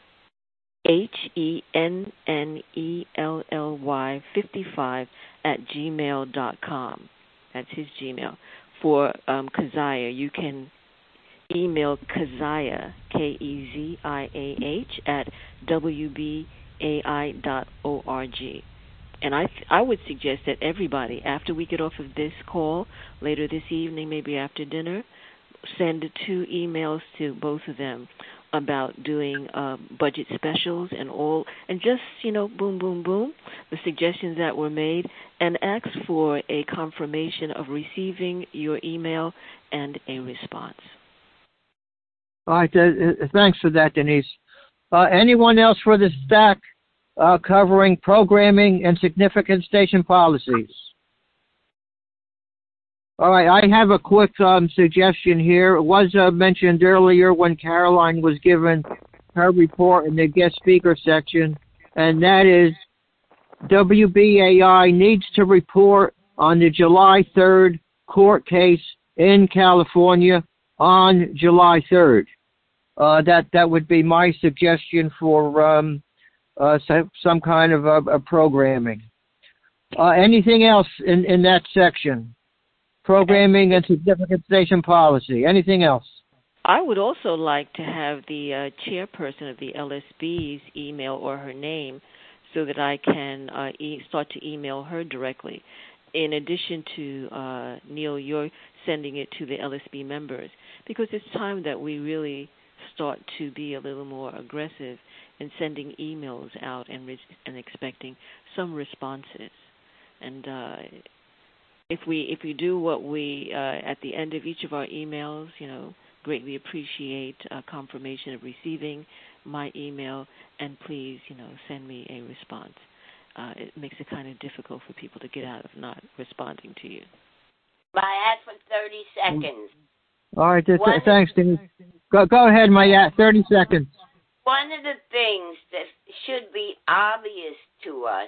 H E N N E L L Y fifty-five at gmail dot com. That's his Gmail. For um, Keziah, you can email Keziah, K E Z I A H, at W B A I dot org. And I, I would suggest that everybody, after we get off of this call, later this evening, maybe after dinner, send two emails to both of them about doing uh, budget specials and all, and just, you know, boom, boom, boom, the suggestions that were made, and ask for a confirmation of receiving your email and a response. All right, uh, thanks for that, Denise. Uh, anyone else for the stack uh, covering programming and significant station policies? All right, I have a quick um, suggestion here. It was uh, mentioned earlier when Caroline was given her report in the guest speaker section and that is W B A I needs to report on the July third court case in California on July third. Uh, that that would be my suggestion for um, uh, some, some kind of uh, programming. Uh, anything else in, in that section? Programming and significant station policy. Anything else? I would also like to have the uh, chairperson of the L S B's email or her name so that I can uh, e- start to email her directly. In addition to, uh, Neil, you're sending it to the L S B members, because it's time that we really start to be a little more aggressive in sending emails out and, re- and expecting some responses. And uh, if we if we do what we, uh, at the end of each of our emails, you know, greatly appreciate uh, confirmation of receiving my email, and please, you know, send me a response. Uh, it makes it kind of difficult for people to get out of not responding to you. My ad for thirty seconds. All right, th- th- thanks, Denise. Go, go ahead, my ad, thirty seconds. One of the things that should be obvious to us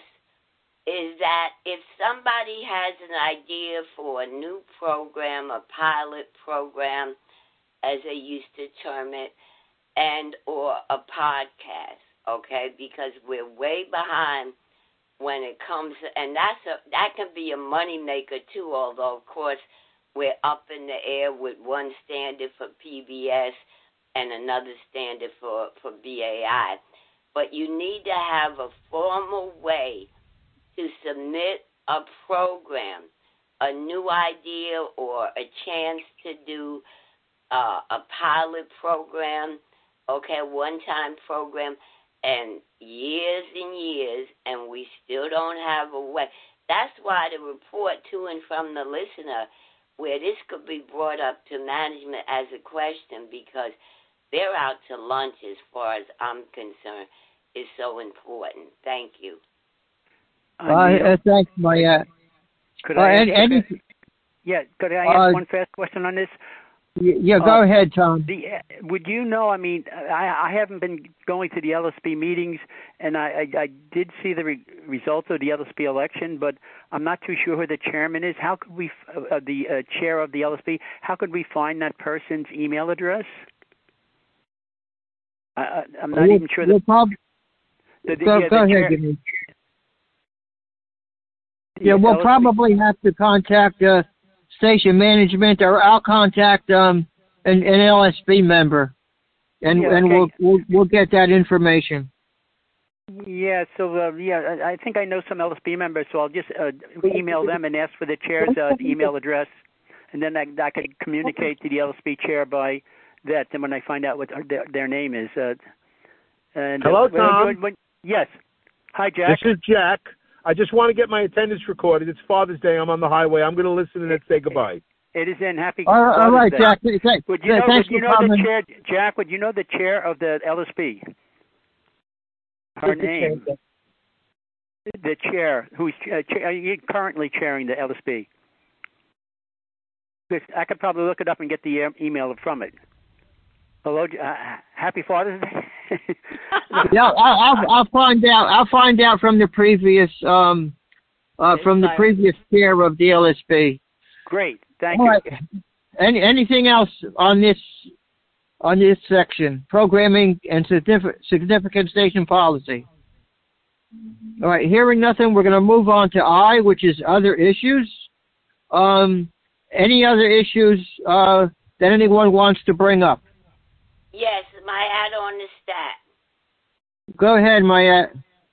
is that if somebody has an idea for a new program, a pilot program, as they used to term it, and or a podcast, okay, because we're way behind when it comes, and that's a, that can be a money maker too, although, of course, we're up in the air with one standard for P B S and another standard for, for B A I. But you need to have a formal way to submit a program, a new idea or a chance to do uh, a pilot program, okay, a one-time program, and years and years, and we still don't have a way. That's why the report to and from the listener, where this could be brought up to management as a question, because they're out to lunch as far as I'm concerned, is so important. Thank you. Uh, uh, thanks, my. Uh, could I? Uh, ask any, any, yeah, could I ask uh, one fast question on this? Yeah, go uh, ahead, Tom. The, would you know, I mean, I, I haven't been going to the L S B meetings, and I, I, I did see the re- results of the L S B election, but I'm not too sure who the chairman is. How could we, uh, the uh, chair of the L S B, how could we find that person's email address? I, I'm not we'll, even sure. We'll the, prob- the, the, go yeah, go the ahead, chair, Denise. Yeah, we'll probably have to contact uh, station management, or I'll contact um, an, an L S B member, and yeah, okay. and we'll, we'll we'll get that information. Yeah, so uh, yeah, I think I know some L S B members, so I'll just uh, email them and ask for the chair's uh, email address, and then I, I could communicate to the L S B chair by that. And when I find out what their, their name is, uh, and hello, uh, Tom. when, when, yes, hi, Jack. This is Jack. I just want to get my attendance recorded. It's Father's Day. I'm on the highway. I'm going to listen and then say goodbye. It is in. Happy all right, Father's all right, Day. Jack. Thanks, would you know, thanks would you for know coming. the chair, Jack? Would you know the chair of the L S B? Her name. The chair, who's uh, cha- currently chairing the L S B. I could probably look it up and get the uh, email from it. Hello, uh, happy Father's Day. Yeah, I'll, I'll I'll find out. I'll find out from the previous um uh from the previous chair of the L S B. Great, thank All you. right. Any anything else on this on this section? Programming and significant station policy. All right. Hearing nothing, we're going to move on to I, which is other issues. Um, any other issues uh, that anyone wants to bring up? Yes, my add-on is that. Go ahead, Mayette.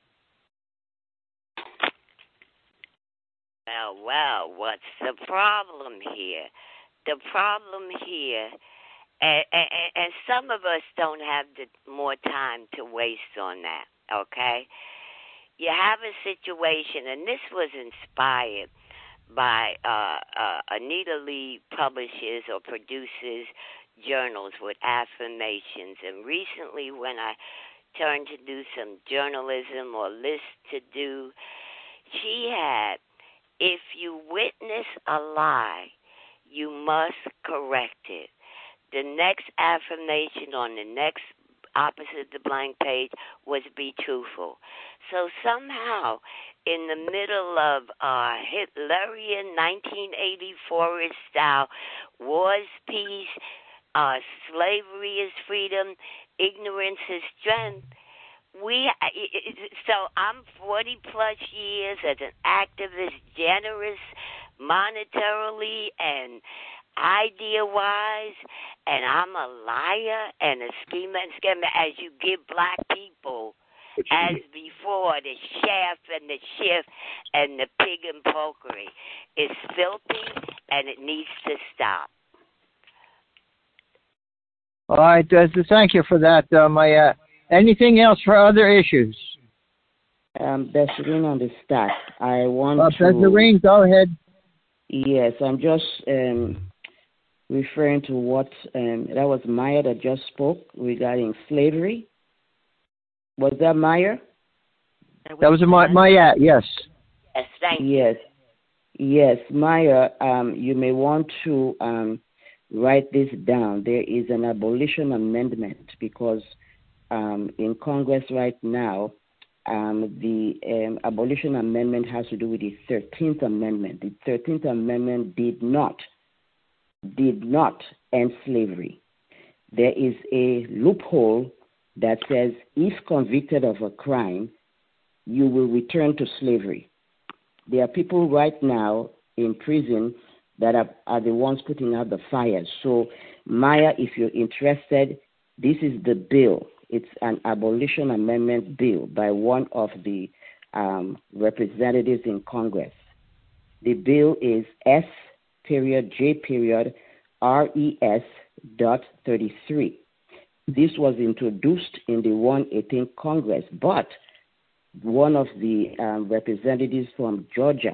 Well, well, what's the problem here? The problem here, and, and, and some of us don't have the more time to waste on that, okay? You have a situation, and this was inspired by uh, uh, Anita Lee publishes or produces journals with affirmations. And recently when I turned to do some journalism or lists to do, she had, if you witness a lie, you must correct it. The next affirmation on the next opposite the blank page was be truthful. So somehow, in the middle of uh, Hitlerian nineteen eighty-four style, war's peace, uh, slavery is freedom, ignorance is strength, we so I'm forty plus years as an activist, generous monetarily and idea wise, and I'm a liar and a schemer and scammer as you give black people as before the shaft and the shift and the pig and pokery. It's filthy and it needs to stop. All right, uh, thank you for that, uh, Mayette. Anything else for other issues? Um, Desireen on the stack. I want uh, to... Desireen, go ahead. Yes, I'm just um, referring to what, um, that was Maya that just spoke regarding slavery. Was that Maya? That was a My- Mayette, yes. Yes, thank you. Yes, yes, Maya, um, you may want to um, write this down. There is an abolition amendment because um, in Congress right now, um, the um, abolition amendment has to do with the thirteenth Amendment. The thirteenth Amendment did not, did not end slavery. There is a loophole that says if convicted of a crime, you will return to slavery. There are people right now in prison that are, are the ones putting out the fires. So, Maya, if you're interested, this is the bill. It's an abolition amendment bill by one of the um, representatives in Congress. The bill is S period J period R E S dot thirty-three. This was introduced in the one eighteenth Congress, but one of the um, representatives from Georgia,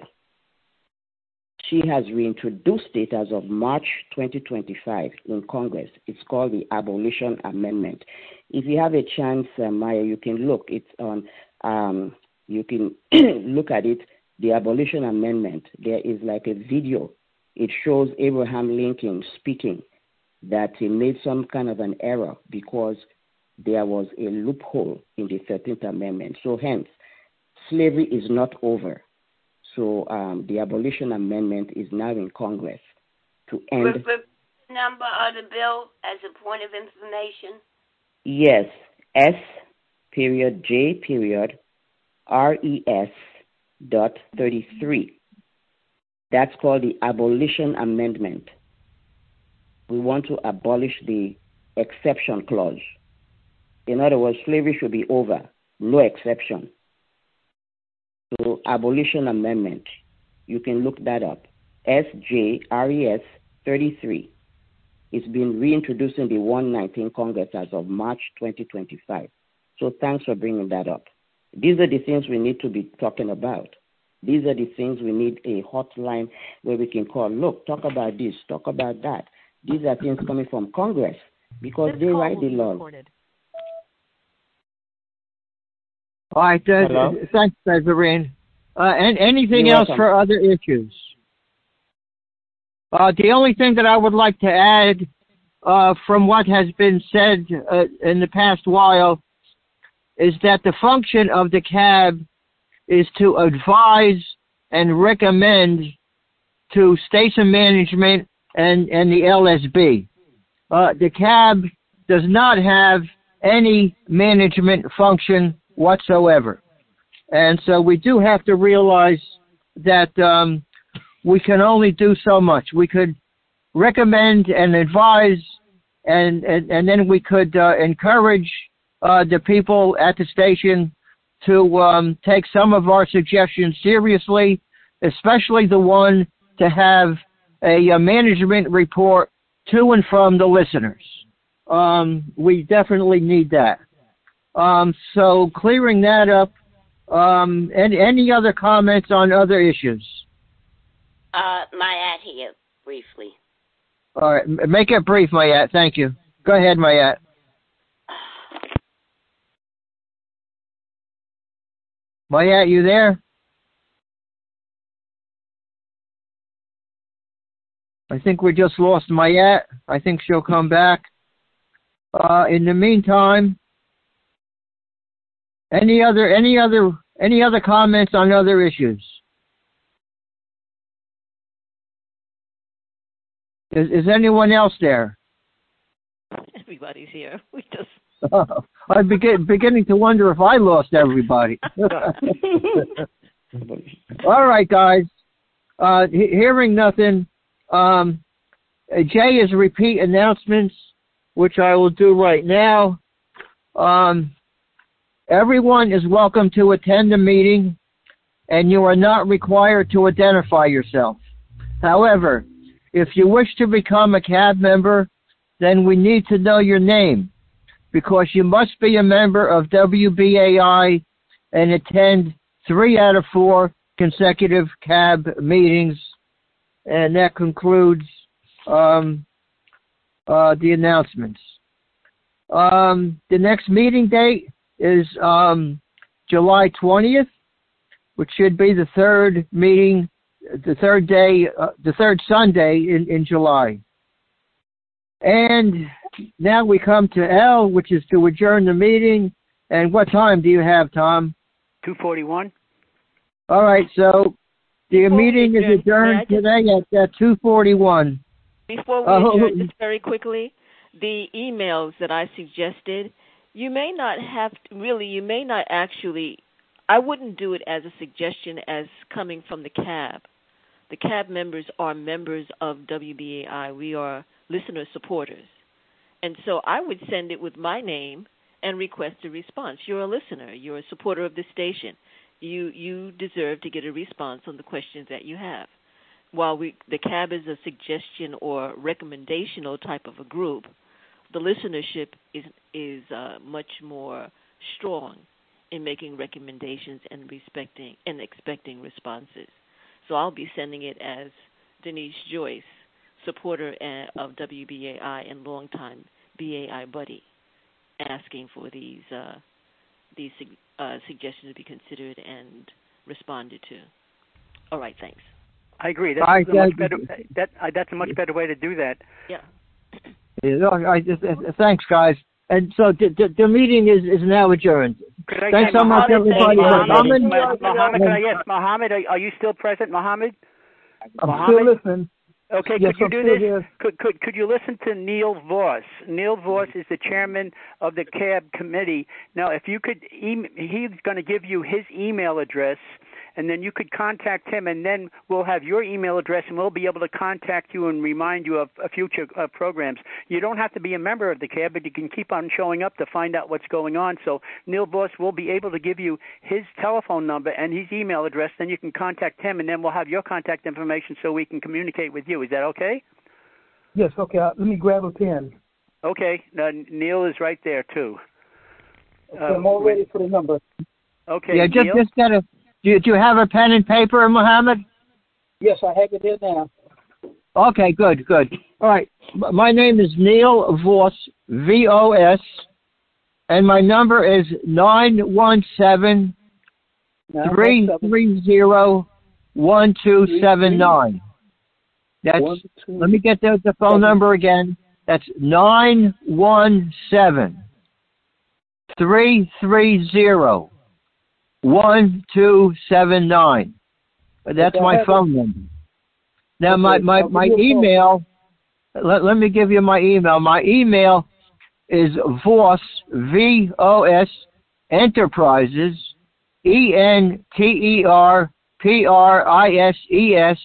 she has reintroduced it as of March twenty twenty-five in Congress. It's called the Abolition Amendment. If you have a chance, uh, Maya, you can look. It's on. Um, you can look at it. The Abolition Amendment. There is like a video. It shows Abraham Lincoln speaking that he made some kind of an error because there was a loophole in the thirteenth Amendment. So hence, slavery is not over. So um, the Abolition Amendment is now in Congress to end. With the number of the bill as a point of information? Yes, S period J period R E S dot thirty-three. That's called the Abolition Amendment. We want to abolish the exception clause. In other words, slavery should be over, no exception. So, Abolition Amendment, you can look that up. S J R E S thirty-three. It's been reintroduced in the one nineteenth Congress as of March twenty twenty-five. So thanks for bringing that up. These are the things we need to be talking about. These are the things we need a hotline where we can call, look, talk about this, talk about that. These are things coming from Congress because this they write the law. All right, uh, thanks, Desireen. Uh, and anything You're else welcome. For other issues? Uh, the only thing that I would like to add uh, from what has been said uh, in the past while is that the function of the C A B is to advise and recommend to station management and, and the L S B. Uh, the C A B does not have any management function whatsoever. And so we do have to realize that um, we can only do so much. We could recommend and advise, and, and, and then we could uh, encourage uh, the people at the station to um, take some of our suggestions seriously, especially the one to have a, a management report to and from the listeners. Um, we definitely need that. Um, so clearing that up, um, and any other comments on other issues? Uh, Mayat here, briefly. All right, make it brief, Mayat. Thank you. Go ahead, Mayat. Mayat, you there? I think we just lost Mayat. I think she'll come back. Uh, in the meantime, Any other any other any other comments on other issues? Is, is anyone else there? Everybody's here. We just. Oh, I'm begin, beginning to wonder if I lost everybody. All right, guys. Uh, he, hearing nothing, um, Jay is repeat announcements, which I will do right now. Um, everyone is welcome to attend the meeting, and you are not required to identify yourself. However, if you wish to become a C A B member, then we need to know your name, because you must be a member of W B A I and attend three out of four consecutive C A B meetings. And that concludes um, uh, the announcements. Um, the next meeting date is um, July twentieth, which should be the third meeting, the third day, uh, the third Sunday in, in July. And now we come to L, which is to adjourn the meeting. And what time do you have, Tom? two forty-one. All right, so the Before meeting is adjourn, adjourned just, today at, at two forty-one. Before we uh, adjourn, just very quickly, the emails that I suggested, you may not have to, really, you may not actually, I wouldn't do it as a suggestion as coming from the C A B. The C A B members are members of W B A I. We are listener supporters. And so I would send it with my name and request a response. You're a listener. You're a supporter of the station. You you deserve to get a response on the questions that you have. While we, the C A B is a suggestion or recommendational type of a group, the listenership is is uh, much more strong in making recommendations and respecting and expecting responses. So I'll be sending it as Denise Joyce, supporter of W B A I and longtime B A I buddy, asking for these uh, these uh, suggestions to be considered and responded to. All right, thanks. I agree. That's I, a much better. That uh, that's a much better way to do that. Yeah. Yeah, I, I, thanks, guys. And so the, the, the meeting is, is now adjourned. Could I Thanks say, so much, Mohammed, everybody. Mohammed, Mohammed, Mohammed, can I ask, Mohammed, are, are you still present, Mohammed? I'm Mohammed? still listening. Okay, yes, could you I'm do still this? Here. Could could could you listen to Neil Voss? Neil Voss is the chairman of the C A B committee. Now, if you could, e- he's going to give you his email address, and then you could contact him, and then we'll have your email address, and we'll be able to contact you and remind you of uh, future uh, programs. You don't have to be a member of the C A B, but you can keep on showing up to find out what's going on. So Neil Voss will be able to give you his telephone number and his email address. Then you can contact him, and then we'll have your contact information so we can communicate with you. Is that okay? Yes, okay. Uh, let me grab a pen. Okay. Uh, Neil is right there, too. Okay, uh, I'm all ready for the number. Okay, yeah, just, Neil? just get a, do you, do you have a pen and paper, Mohammed? Yes, I have it here now. Okay, good, good. All right. My name is Neil Voss, V O S, and my number is nine one seven, three three zero, one two seven nine. That's, One, two, let me get the, the phone seven. number again. That's nine one seven, three three zero, one two seven nine. That's my phone number. Now, okay, my, my, my email, let, let me give you my email. My email is Voss, V O S, Enterprises, E N T E R P R I S E S,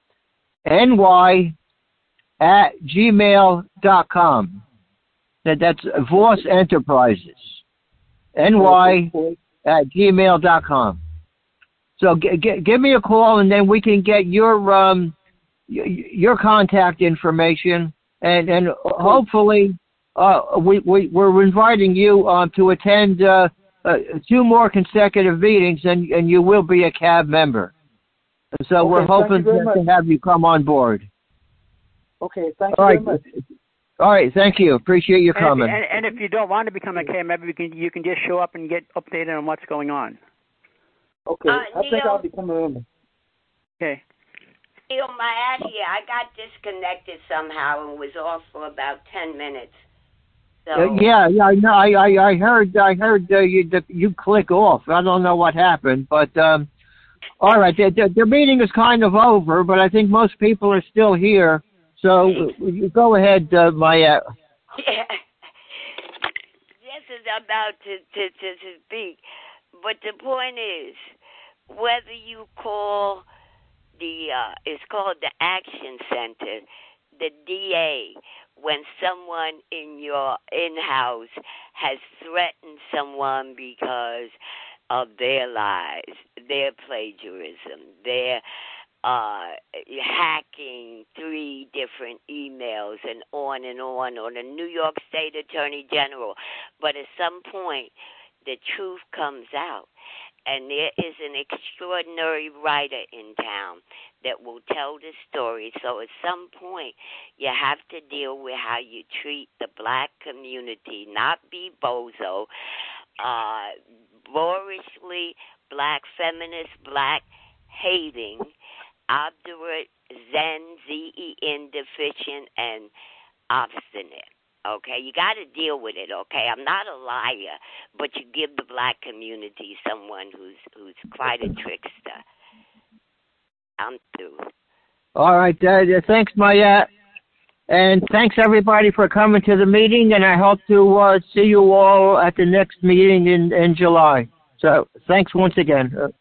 N Y at gmail dot com. That, that's Voss Enterprises. N Y at gmail dot com. So g- g- give me a call, and then we can get your um y- your contact information, and and hopefully uh we, we we're inviting you um to attend uh, uh two more consecutive meetings, and and you will be a C A B member. So okay, we're hoping to, to have you come on board. Okay, thank All you right. very much. All right, thank you. Appreciate you and coming. If, and, and if you don't want to become a C A B member, you can you can just show up and get updated on what's going on. Okay, uh, I Neil, think I'll become a member. Okay. Neil, my audio, I got disconnected somehow and was off for about ten minutes. So, uh, yeah, yeah, I know. I, I, I heard, I heard uh, you, the, you click off. I don't know what happened, but um, all right. The, the, the meeting is kind of over, but I think most people are still here. So you go ahead, uh, Maya. yeah. Yes, is about to, to, to, to speak. But the point is, whether you call the, uh, it's called the Action Center, the D A, when someone in your in-house has threatened someone because of their lies, their plagiarism, their uh, hacking three different emails and on and on, or the New York State Attorney General. But at some point, the truth comes out. And there is an extraordinary writer in town that will tell the story. So at some point, you have to deal with how you treat the black community, not be bozo, uh, boorishly black feminist, black hating, obdurate, zen, Z-E-N deficient, and obstinate. Okay, you got to deal with it. Okay, I'm not a liar, but you give the black community someone who's who's quite a trickster. I'm through. All right, uh, thanks, Maya, and thanks everybody for coming to the meeting. And I hope to uh, see you all at the next meeting in in July. So thanks once again.